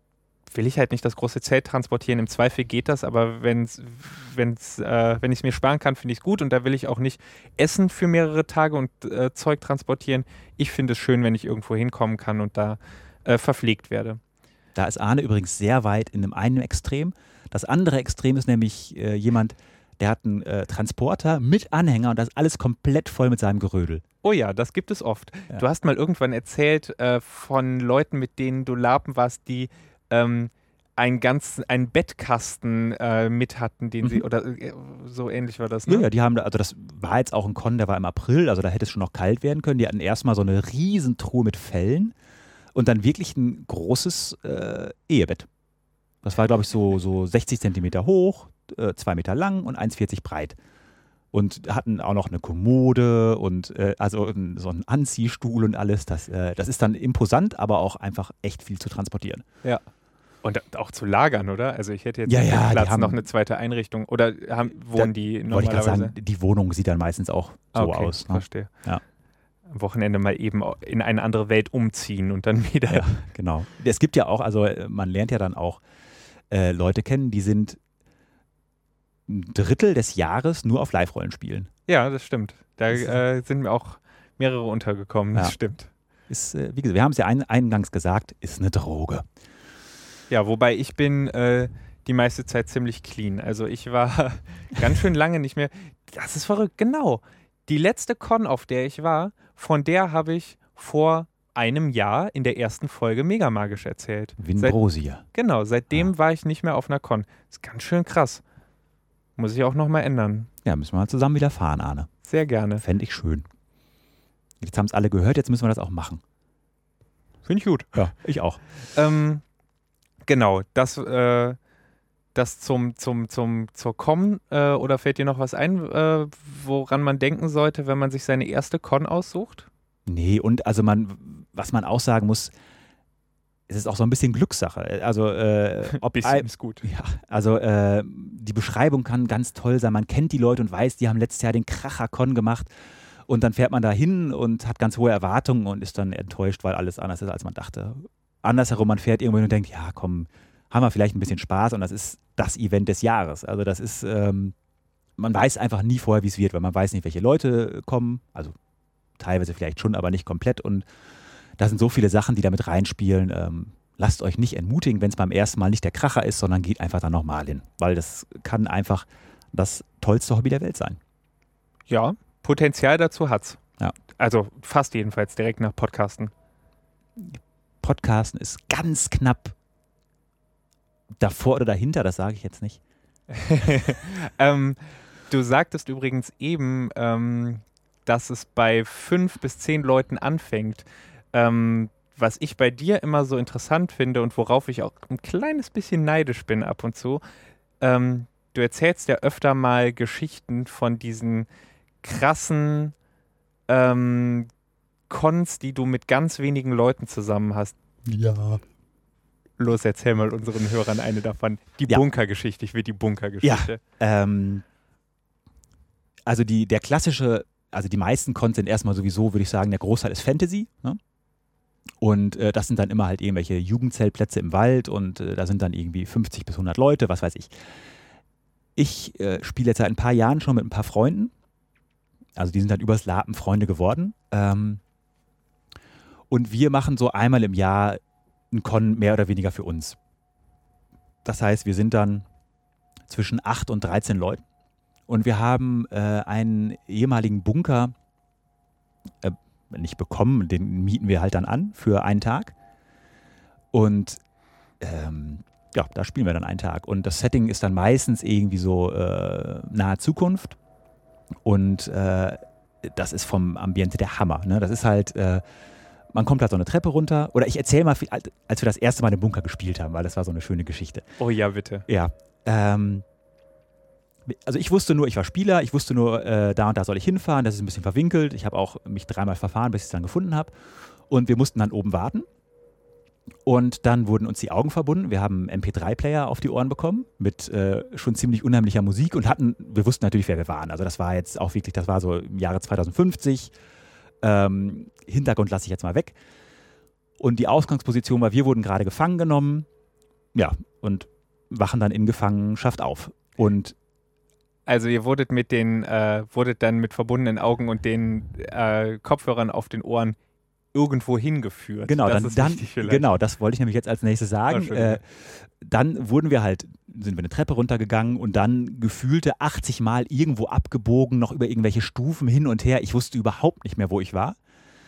[SPEAKER 2] will ich halt nicht das große Zelt transportieren. Im Zweifel geht das, aber wenn's, wenn's, äh, wenn ich es mir sparen kann, finde ich es gut. Und da will ich auch nicht Essen für mehrere Tage und äh, Zeug transportieren. Ich finde es schön, wenn ich irgendwo hinkommen kann und da äh, verpflegt werde.
[SPEAKER 1] Da ist Arne übrigens sehr weit in einem einen Extrem. Das andere Extrem ist nämlich äh, jemand, der hat einen äh, Transporter mit Anhänger und das ist alles komplett voll mit seinem Gerödel.
[SPEAKER 2] Oh ja, das gibt es oft.
[SPEAKER 1] Ja.
[SPEAKER 2] Du hast mal irgendwann erzählt äh, von Leuten, mit denen du lapen warst, die ähm, einen ganzen, einen Bettkasten äh, mit hatten, den mhm. sie, oder äh, so ähnlich war das, ne?
[SPEAKER 1] Ja, ja, die haben, also das war jetzt auch ein Con, der war im April, also da hätte es schon noch kalt werden können. Die hatten erstmal so eine Riesentruhe mit Fellen und dann wirklich ein großes äh, Ehebett. Das war, glaube ich, so, so sechzig Zentimeter hoch, äh, zwei Meter lang und eins Komma vierzig breit. Und hatten auch noch eine Kommode und äh, also ein, so einen Anziehstuhl und alles. Das, äh, das ist dann imposant, aber auch einfach echt viel zu transportieren.
[SPEAKER 2] Ja. Und auch zu lagern, oder? Also ich hätte jetzt
[SPEAKER 1] ja,
[SPEAKER 2] auf
[SPEAKER 1] ja,
[SPEAKER 2] dem Platz
[SPEAKER 1] haben,
[SPEAKER 2] noch eine zweite Einrichtung. Oder haben, wohnen
[SPEAKER 1] da,
[SPEAKER 2] die normalerweise?
[SPEAKER 1] Wollte ich gerade sagen, die Wohnung sieht dann meistens auch so
[SPEAKER 2] okay,
[SPEAKER 1] aus. Ne?
[SPEAKER 2] Verstehe.
[SPEAKER 1] Ja.
[SPEAKER 2] Am Wochenende mal eben in eine andere Welt umziehen und dann wieder.
[SPEAKER 1] Ja, genau. Es gibt ja auch, also man lernt ja dann auch äh, Leute kennen, die sind ein Drittel des Jahres nur auf Live-Rollen spielen.
[SPEAKER 2] Ja, das stimmt. Da äh, sind mir auch mehrere untergekommen, das
[SPEAKER 1] ja.
[SPEAKER 2] stimmt.
[SPEAKER 1] Ist, äh, wie gesagt, wir haben es ja ein, eingangs gesagt, ist eine Droge.
[SPEAKER 2] Ja, wobei ich bin äh, die meiste Zeit ziemlich clean. Also ich war ganz schön lange nicht mehr. Das ist verrückt, genau. Die letzte Con, auf der ich war, von der habe ich vor einem Jahr in der ersten Folge Megamagisch erzählt.
[SPEAKER 1] Winbrosia.
[SPEAKER 2] Seit, genau, seitdem ja. war ich nicht mehr auf einer Con. Ist ganz schön krass. Muss ich auch nochmal ändern.
[SPEAKER 1] Ja, müssen wir mal zusammen wieder fahren, Arne.
[SPEAKER 2] Sehr gerne.
[SPEAKER 1] Fände ich schön. Jetzt haben es alle gehört, jetzt müssen wir das auch machen.
[SPEAKER 2] Finde ich gut.
[SPEAKER 1] Ja, ich auch.
[SPEAKER 2] Ähm, genau, das, äh, das zum, zum, zum, zur Con, äh, oder fällt dir noch was ein, äh, woran man denken sollte, wenn man sich seine erste Con aussucht?
[SPEAKER 1] Nee, und also man, was man auch sagen muss, es ist auch so ein bisschen Glückssache. Also, äh, ob
[SPEAKER 2] bisschen ist gut.
[SPEAKER 1] Ja, also äh, die Beschreibung kann ganz toll sein. Man kennt die Leute und weiß, die haben letztes Jahr den Kracher-Con gemacht und dann fährt man da hin und hat ganz hohe Erwartungen und ist dann enttäuscht, weil alles anders ist, als man dachte. Andersherum, man fährt irgendwo hin und denkt, ja komm, haben wir vielleicht ein bisschen Spaß und das ist das Event des Jahres. Also das ist, ähm, man weiß einfach nie vorher, wie es wird, weil man weiß nicht, welche Leute kommen. Also teilweise vielleicht schon, aber nicht komplett und da sind so viele Sachen, die damit reinspielen. Ähm, lasst euch nicht entmutigen, wenn es beim ersten Mal nicht der Kracher ist, sondern geht einfach da nochmal hin. Weil das kann einfach das tollste Hobby der Welt sein.
[SPEAKER 2] Ja, Potenzial dazu hat's.
[SPEAKER 1] Ja.
[SPEAKER 2] Also fast jedenfalls direkt nach Podcasten.
[SPEAKER 1] Podcasten ist ganz knapp davor oder dahinter, das sage ich jetzt nicht.
[SPEAKER 2] ähm, du sagtest übrigens eben, ähm, dass es bei fünf bis zehn Leuten anfängt. Ähm, was ich bei dir immer so interessant finde und worauf ich auch ein kleines bisschen neidisch bin ab und zu, ähm, du erzählst ja öfter mal Geschichten von diesen krassen ähm, Cons, die du mit ganz wenigen Leuten zusammen hast.
[SPEAKER 1] Ja.
[SPEAKER 2] Los, erzähl mal unseren Hörern eine davon. Die
[SPEAKER 1] ja.
[SPEAKER 2] Bunkergeschichte, ich will die Bunkergeschichte.
[SPEAKER 1] Ja, ähm, also die, der klassische, also die meisten Cons sind erstmal sowieso, würde ich sagen, der Großteil ist Fantasy, ne? Und äh, das sind dann immer halt irgendwelche Jugendzeltplätze im Wald und äh, da sind dann irgendwie fünfzig bis hundert Leute, was weiß ich. Ich äh, spiele jetzt seit ein paar Jahren schon mit ein paar Freunden. Also die sind dann übers Lapen Freunde geworden. Ähm, und wir machen so einmal im Jahr ein Con mehr oder weniger für uns. Das heißt, wir sind dann zwischen acht und dreizehn Leuten. Und wir haben äh, einen ehemaligen Bunker äh, nicht bekommen, den mieten wir halt dann an für einen Tag. Und ähm, ja, da spielen wir dann einen Tag. Und das Setting ist dann meistens irgendwie so äh, nahe Zukunft. Und äh, das ist vom Ambiente der Hammer. Ne? Das ist halt, äh, man kommt halt so eine Treppe runter. Oder ich erzähle mal, als wir das erste Mal im Bunker gespielt haben, weil das war so eine schöne Geschichte.
[SPEAKER 2] Oh ja, bitte.
[SPEAKER 1] Ja. Ähm, Also ich wusste nur, ich war Spieler, ich wusste nur, äh, da und da soll ich hinfahren, das ist ein bisschen verwinkelt. Ich habe auch mich dreimal verfahren, bis ich es dann gefunden habe. Und wir mussten dann oben warten. Und dann wurden uns die Augen verbunden. Wir haben einen M P drei Player auf die Ohren bekommen mit äh, schon ziemlich unheimlicher Musik und hatten, wir wussten natürlich, wer wir waren. Also das war jetzt auch wirklich, das war so im Jahre zweitausendfünfzig. Ähm, Hintergrund lasse ich jetzt mal weg. Und die Ausgangsposition war, wir wurden gerade gefangen genommen ja, und wachen dann in Gefangenschaft auf. Und
[SPEAKER 2] also ihr wurdet mit den, äh, wurdet dann mit verbundenen Augen und den äh, Kopfhörern auf den Ohren irgendwo hingeführt.
[SPEAKER 1] Genau,
[SPEAKER 2] das
[SPEAKER 1] dann,
[SPEAKER 2] ist
[SPEAKER 1] dann
[SPEAKER 2] wichtig vielleicht.
[SPEAKER 1] genau, das wollte ich nämlich jetzt als nächstes sagen.
[SPEAKER 2] Oh,
[SPEAKER 1] äh, dann wurden wir halt, sind wir eine Treppe runtergegangen und dann gefühlte achtzig Mal irgendwo abgebogen, noch über irgendwelche Stufen hin und her. Ich wusste überhaupt nicht mehr, wo ich war.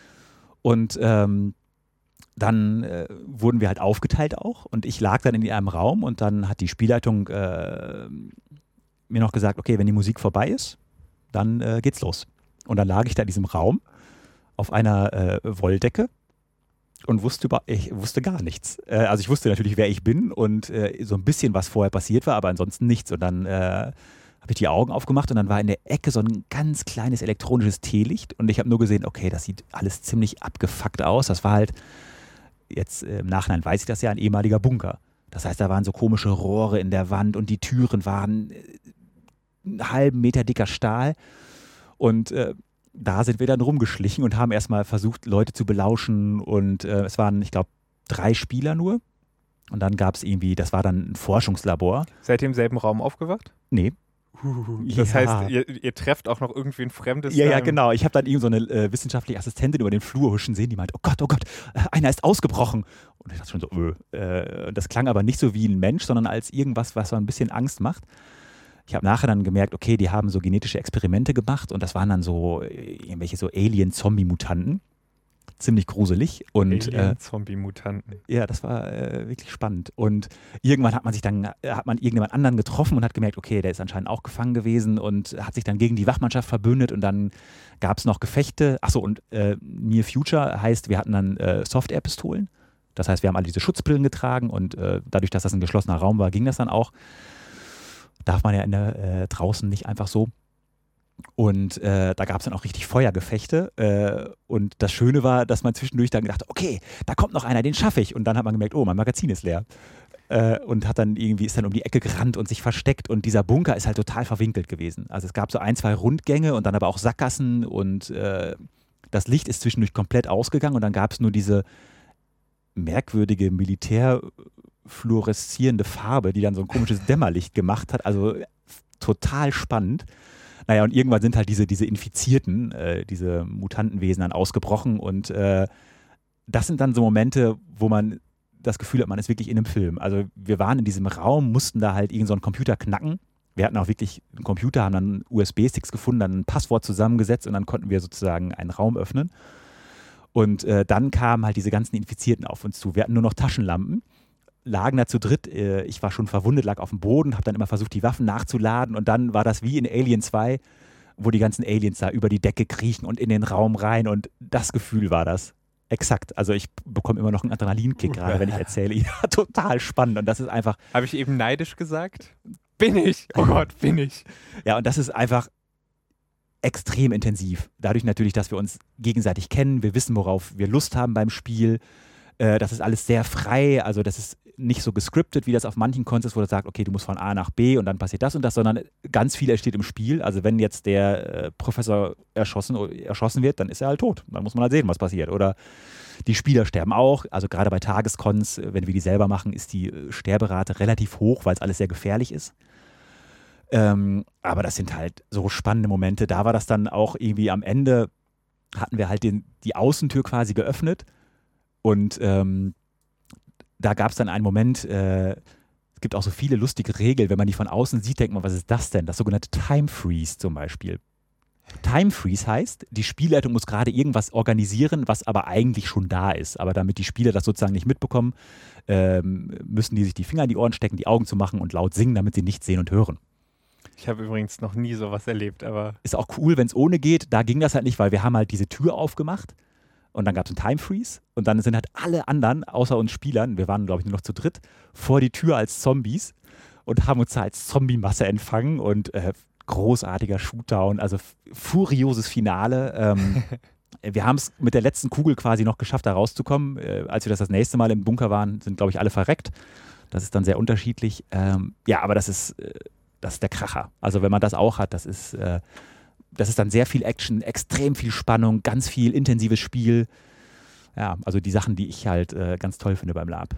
[SPEAKER 1] Und ähm, dann äh, wurden wir halt aufgeteilt auch und ich lag dann in einem Raum und dann hat die Spielleitung äh, mir noch gesagt, okay, wenn die Musik vorbei ist, dann äh, geht's los. Und dann lag ich da in diesem Raum auf einer äh, Wolldecke und wusste, über, ich wusste gar nichts. Äh, also ich wusste natürlich, wer ich bin und äh, so ein bisschen, was vorher passiert war, aber ansonsten nichts. Und dann äh, habe ich die Augen aufgemacht und dann war in der Ecke so ein ganz kleines elektronisches Teelicht und ich habe nur gesehen, okay, das sieht alles ziemlich abgefuckt aus. Das war halt, jetzt äh, im Nachhinein weiß ich das ja, ein ehemaliger Bunker. Das heißt, da waren so komische Rohre in der Wand und die Türen waren äh, einen halben Meter dicker Stahl und äh, da sind wir dann rumgeschlichen und haben erstmal versucht, Leute zu belauschen und äh, es waren, ich glaube, drei Spieler nur und dann gab es irgendwie, das war dann ein Forschungslabor.
[SPEAKER 2] Seid ihr im selben Raum aufgewacht?
[SPEAKER 1] Nee.
[SPEAKER 2] Uh, das ja. heißt, ihr, ihr trefft auch noch irgendwie ein fremdes...
[SPEAKER 1] Ja, ja, genau. Ich habe dann irgend so eine äh, wissenschaftliche Assistentin über den Flur huschen sehen, die meint, oh Gott, oh Gott, äh, einer ist ausgebrochen. Und ich dachte schon so, öh. Äh, das klang aber nicht so wie ein Mensch, sondern als irgendwas, was so ein bisschen Angst macht. Ich habe nachher dann gemerkt, okay, die haben so genetische Experimente gemacht und das waren dann so irgendwelche so Alien-Zombie-Mutanten. Ziemlich gruselig.
[SPEAKER 2] Alien-Zombie-Mutanten.
[SPEAKER 1] Äh, ja, das war äh, wirklich spannend. Und irgendwann hat man sich dann, hat man irgendjemand anderen getroffen und hat gemerkt, okay, der ist anscheinend auch gefangen gewesen und hat sich dann gegen die Wachmannschaft verbündet und dann gab es noch Gefechte. Achso, und äh, Near Future heißt, wir hatten dann äh, Soft-Air-Pistolen. Das heißt, wir haben alle diese Schutzbrillen getragen und äh, dadurch, dass das ein geschlossener Raum war, ging das dann auch. Darf man ja in der, äh, draußen nicht einfach so. Und äh, da gab es dann auch richtig Feuergefechte. Äh, und das Schöne war, dass man zwischendurch dann gedacht, okay, da kommt noch einer, den schaffe ich. Und dann hat man gemerkt, oh, mein Magazin ist leer. Äh, und hat dann irgendwie, ist dann um die Ecke gerannt und sich versteckt. Und dieser Bunker ist halt total verwinkelt gewesen. Also es gab so ein, zwei Rundgänge und dann aber auch Sackgassen. Und äh, das Licht ist zwischendurch komplett ausgegangen. Und dann gab es nur diese merkwürdige Militär- fluoreszierende Farbe, die dann so ein komisches Dämmerlicht gemacht hat. Also total spannend. Naja, und irgendwann sind halt diese, diese Infizierten, äh, diese Mutantenwesen dann ausgebrochen und äh, das sind dann so Momente, wo man das Gefühl hat, man ist wirklich in einem Film. Also wir waren in diesem Raum, mussten da halt irgend so einen Computer knacken. Wir hatten auch wirklich einen Computer, haben dann U S B-Sticks gefunden, dann ein Passwort zusammengesetzt und dann konnten wir sozusagen einen Raum öffnen. Und äh, dann kamen halt diese ganzen Infizierten auf uns zu. Wir hatten nur noch Taschenlampen. Lagen da zu dritt, ich war schon verwundet, lag auf dem Boden, habe dann immer versucht, die Waffen nachzuladen und dann war das wie in Alien zwei, wo die ganzen Aliens da über die Decke kriechen und in den Raum rein und das Gefühl war das. Exakt. Also ich bekomme immer noch einen Adrenalinkick gerade, wenn ich erzähle. Ja, total spannend und das ist einfach...
[SPEAKER 2] Habe ich eben neidisch gesagt? Bin ich! Oh Gott, bin ich!
[SPEAKER 1] Ja, und das ist einfach extrem intensiv. Dadurch natürlich, dass wir uns gegenseitig kennen, wir wissen, worauf wir Lust haben beim Spiel. Das ist alles sehr frei, also das ist nicht so gescriptet, wie das auf manchen Cons ist, wo du sagst, okay, du musst von A nach B und dann passiert das und das, sondern ganz viel entsteht im Spiel. Also wenn jetzt der äh, Professor erschossen, erschossen wird, dann ist er halt tot. Dann muss man halt sehen, was passiert. Oder die Spieler sterben auch. Also gerade bei Tagescons, wenn wir die selber machen, ist die Sterberate relativ hoch, weil es alles sehr gefährlich ist. Ähm, aber das sind halt so spannende Momente. Da war das dann auch irgendwie am Ende, hatten wir halt den, die Außentür quasi geöffnet. Und ähm, da gab es dann einen Moment, äh, es gibt auch so viele lustige Regeln, wenn man die von außen sieht, denkt man, was ist das denn? Das sogenannte Time Freeze zum Beispiel. Time Freeze heißt, die Spielleitung muss gerade irgendwas organisieren, was aber eigentlich schon da ist. Aber damit die Spieler das sozusagen nicht mitbekommen, ähm, müssen die sich die Finger in die Ohren stecken, die Augen zu machen und laut singen, damit sie nichts sehen und hören.
[SPEAKER 2] Ich habe übrigens noch nie sowas erlebt, aber...
[SPEAKER 1] Ist auch cool, wenn es ohne geht. Da ging das halt nicht, weil wir haben halt diese Tür aufgemacht. Und dann gab es einen Time Freeze und dann sind halt alle anderen, außer uns Spielern, wir waren glaube ich nur noch zu dritt, vor die Tür als Zombies und haben uns da als Zombie-Masse empfangen und äh, großartiger Shootdown, also furioses Finale. Ähm, wir haben es mit der letzten Kugel quasi noch geschafft, da rauszukommen. Äh, als wir das das nächste Mal im Bunker waren, sind glaube ich alle verreckt. Das ist dann sehr unterschiedlich. Ähm, ja, aber das ist, äh, das ist der Kracher. Also wenn man das auch hat, das ist... Äh, Das ist dann sehr viel Action, extrem viel Spannung, ganz viel intensives Spiel. Ja, also die Sachen, die ich halt äh, ganz toll finde beim Lab.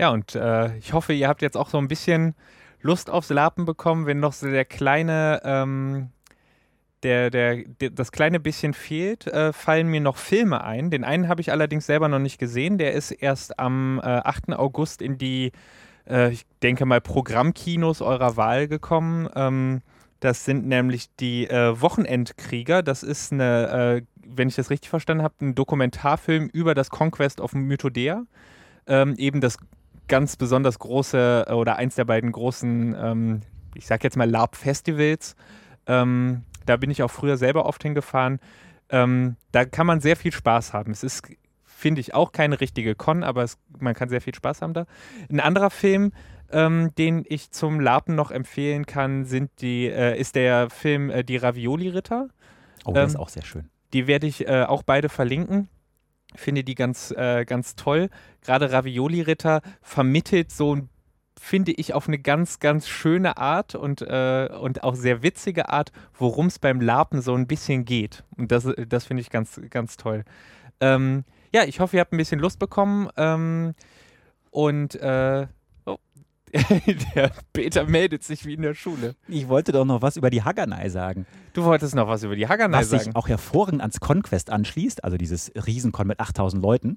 [SPEAKER 2] Ja, und äh, ich hoffe, ihr habt jetzt auch so ein bisschen Lust aufs Lapen bekommen, wenn noch so der kleine, ähm, der, der, der, das kleine bisschen fehlt, äh, fallen mir noch Filme ein. Den einen habe ich allerdings selber noch nicht gesehen. Der ist erst am äh, achten August in die, äh, ich denke mal, Programmkinos eurer Wahl gekommen. Ähm, das sind nämlich die äh, Wochenendkrieger. Das ist eine, äh, wenn ich das richtig verstanden habe, ein Dokumentarfilm über das Conquest of Mythodea. Ähm, eben das ganz besonders große äh, oder eins der beiden großen, ähm, ich sag jetzt mal LARP-Festivals. Ähm, da bin ich auch früher selber oft hingefahren. Ähm, da kann man sehr viel Spaß haben. Es ist, finde ich, auch keine richtige Con, aber es, man kann sehr viel Spaß haben da. Ein anderer Film, ähm, den ich zum LARPen noch empfehlen kann, sind die, äh, ist der Film äh, Die Ravioli-Ritter.
[SPEAKER 1] Oh, der
[SPEAKER 2] ähm,
[SPEAKER 1] ist auch sehr schön.
[SPEAKER 2] Die werde ich äh, auch beide verlinken. Finde die ganz, äh, ganz toll. Gerade Ravioli-Ritter vermittelt so ein, finde ich, auf eine ganz, ganz schöne Art und, äh, und auch sehr witzige Art, worum es beim LARPen so ein bisschen geht. Und das, das finde ich ganz, ganz toll. Ähm, ja, ich hoffe, ihr habt ein bisschen Lust bekommen. Ähm, und äh, oh, der Peter meldet sich wie in der Schule.
[SPEAKER 1] Ich wollte doch noch was über die Haganai sagen.
[SPEAKER 2] Du wolltest noch was über die Haganai
[SPEAKER 1] was
[SPEAKER 2] sagen.
[SPEAKER 1] Was sich auch hervorragend ans Conquest anschließt, also dieses Riesenkon mit achttausend Leuten.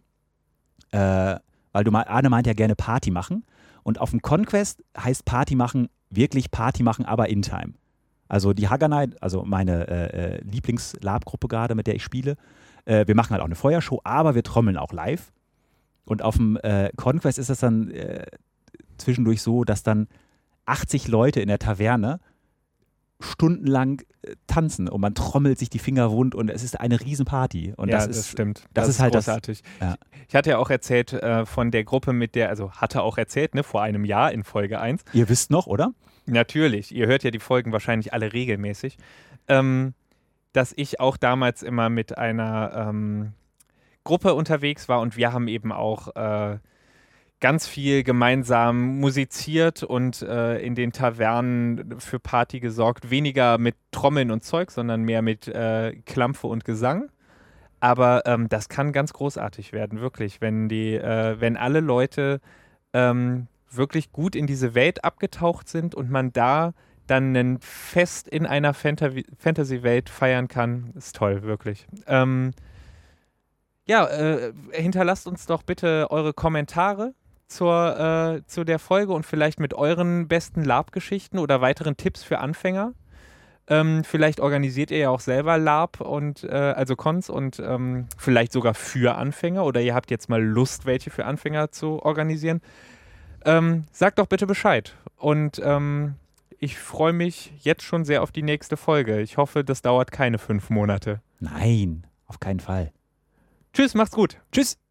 [SPEAKER 1] Äh, weil du mal, Arne meint ja gerne Party machen. Und auf dem Conquest heißt Party machen wirklich Party machen, aber in Time. Also die Haganai, also meine äh, Lieblings-Lab-Gruppe gerade, mit der ich spiele, äh, wir machen halt auch eine Feuershow, aber wir trommeln auch live. Und auf dem äh, Conquest ist das dann äh, zwischendurch so, dass dann achtzig Leute in der Taverne stundenlang äh, tanzen und man trommelt sich die Finger wund und es ist eine Riesenparty. Und
[SPEAKER 2] ja,
[SPEAKER 1] das,
[SPEAKER 2] das
[SPEAKER 1] ist,
[SPEAKER 2] stimmt.
[SPEAKER 1] Das,
[SPEAKER 2] das
[SPEAKER 1] ist halt
[SPEAKER 2] großartig.
[SPEAKER 1] Das, ja.
[SPEAKER 2] Ich hatte ja auch erzählt äh, von der Gruppe, mit der, also hatte auch erzählt, ne, vor einem Jahr in Folge eins.
[SPEAKER 1] Ihr wisst noch, oder?
[SPEAKER 2] Natürlich. Ihr hört ja die Folgen wahrscheinlich alle regelmäßig. Ähm, dass ich auch damals immer mit einer ähm, Gruppe unterwegs war und wir haben eben auch äh, ganz viel gemeinsam musiziert und äh, in den Tavernen für Party gesorgt. Weniger mit Trommeln und Zeug, sondern mehr mit äh, Klampfe und Gesang. Aber ähm, das kann ganz großartig werden, wirklich, wenn die, äh, wenn alle Leute ähm, wirklich gut in diese Welt abgetaucht sind und man da dann ein Fest in einer Fanta- Fantasy-Welt feiern kann, ist toll, wirklich. Ähm, ja, äh, hinterlasst uns doch bitte eure Kommentare zur, äh, zu der Folge und vielleicht mit euren besten LARP-Geschichten oder weiteren Tipps für Anfänger. Ähm, vielleicht organisiert ihr ja auch selber LARP und äh, also Cons und ähm, vielleicht sogar für Anfänger oder ihr habt jetzt mal Lust, welche für Anfänger zu organisieren. Ähm, sagt doch bitte Bescheid. Und ähm, ich freue mich jetzt schon sehr auf die nächste Folge. Ich hoffe, das dauert keine fünf Monate.
[SPEAKER 1] Nein, auf keinen Fall.
[SPEAKER 2] Tschüss, macht's gut.
[SPEAKER 1] Tschüss.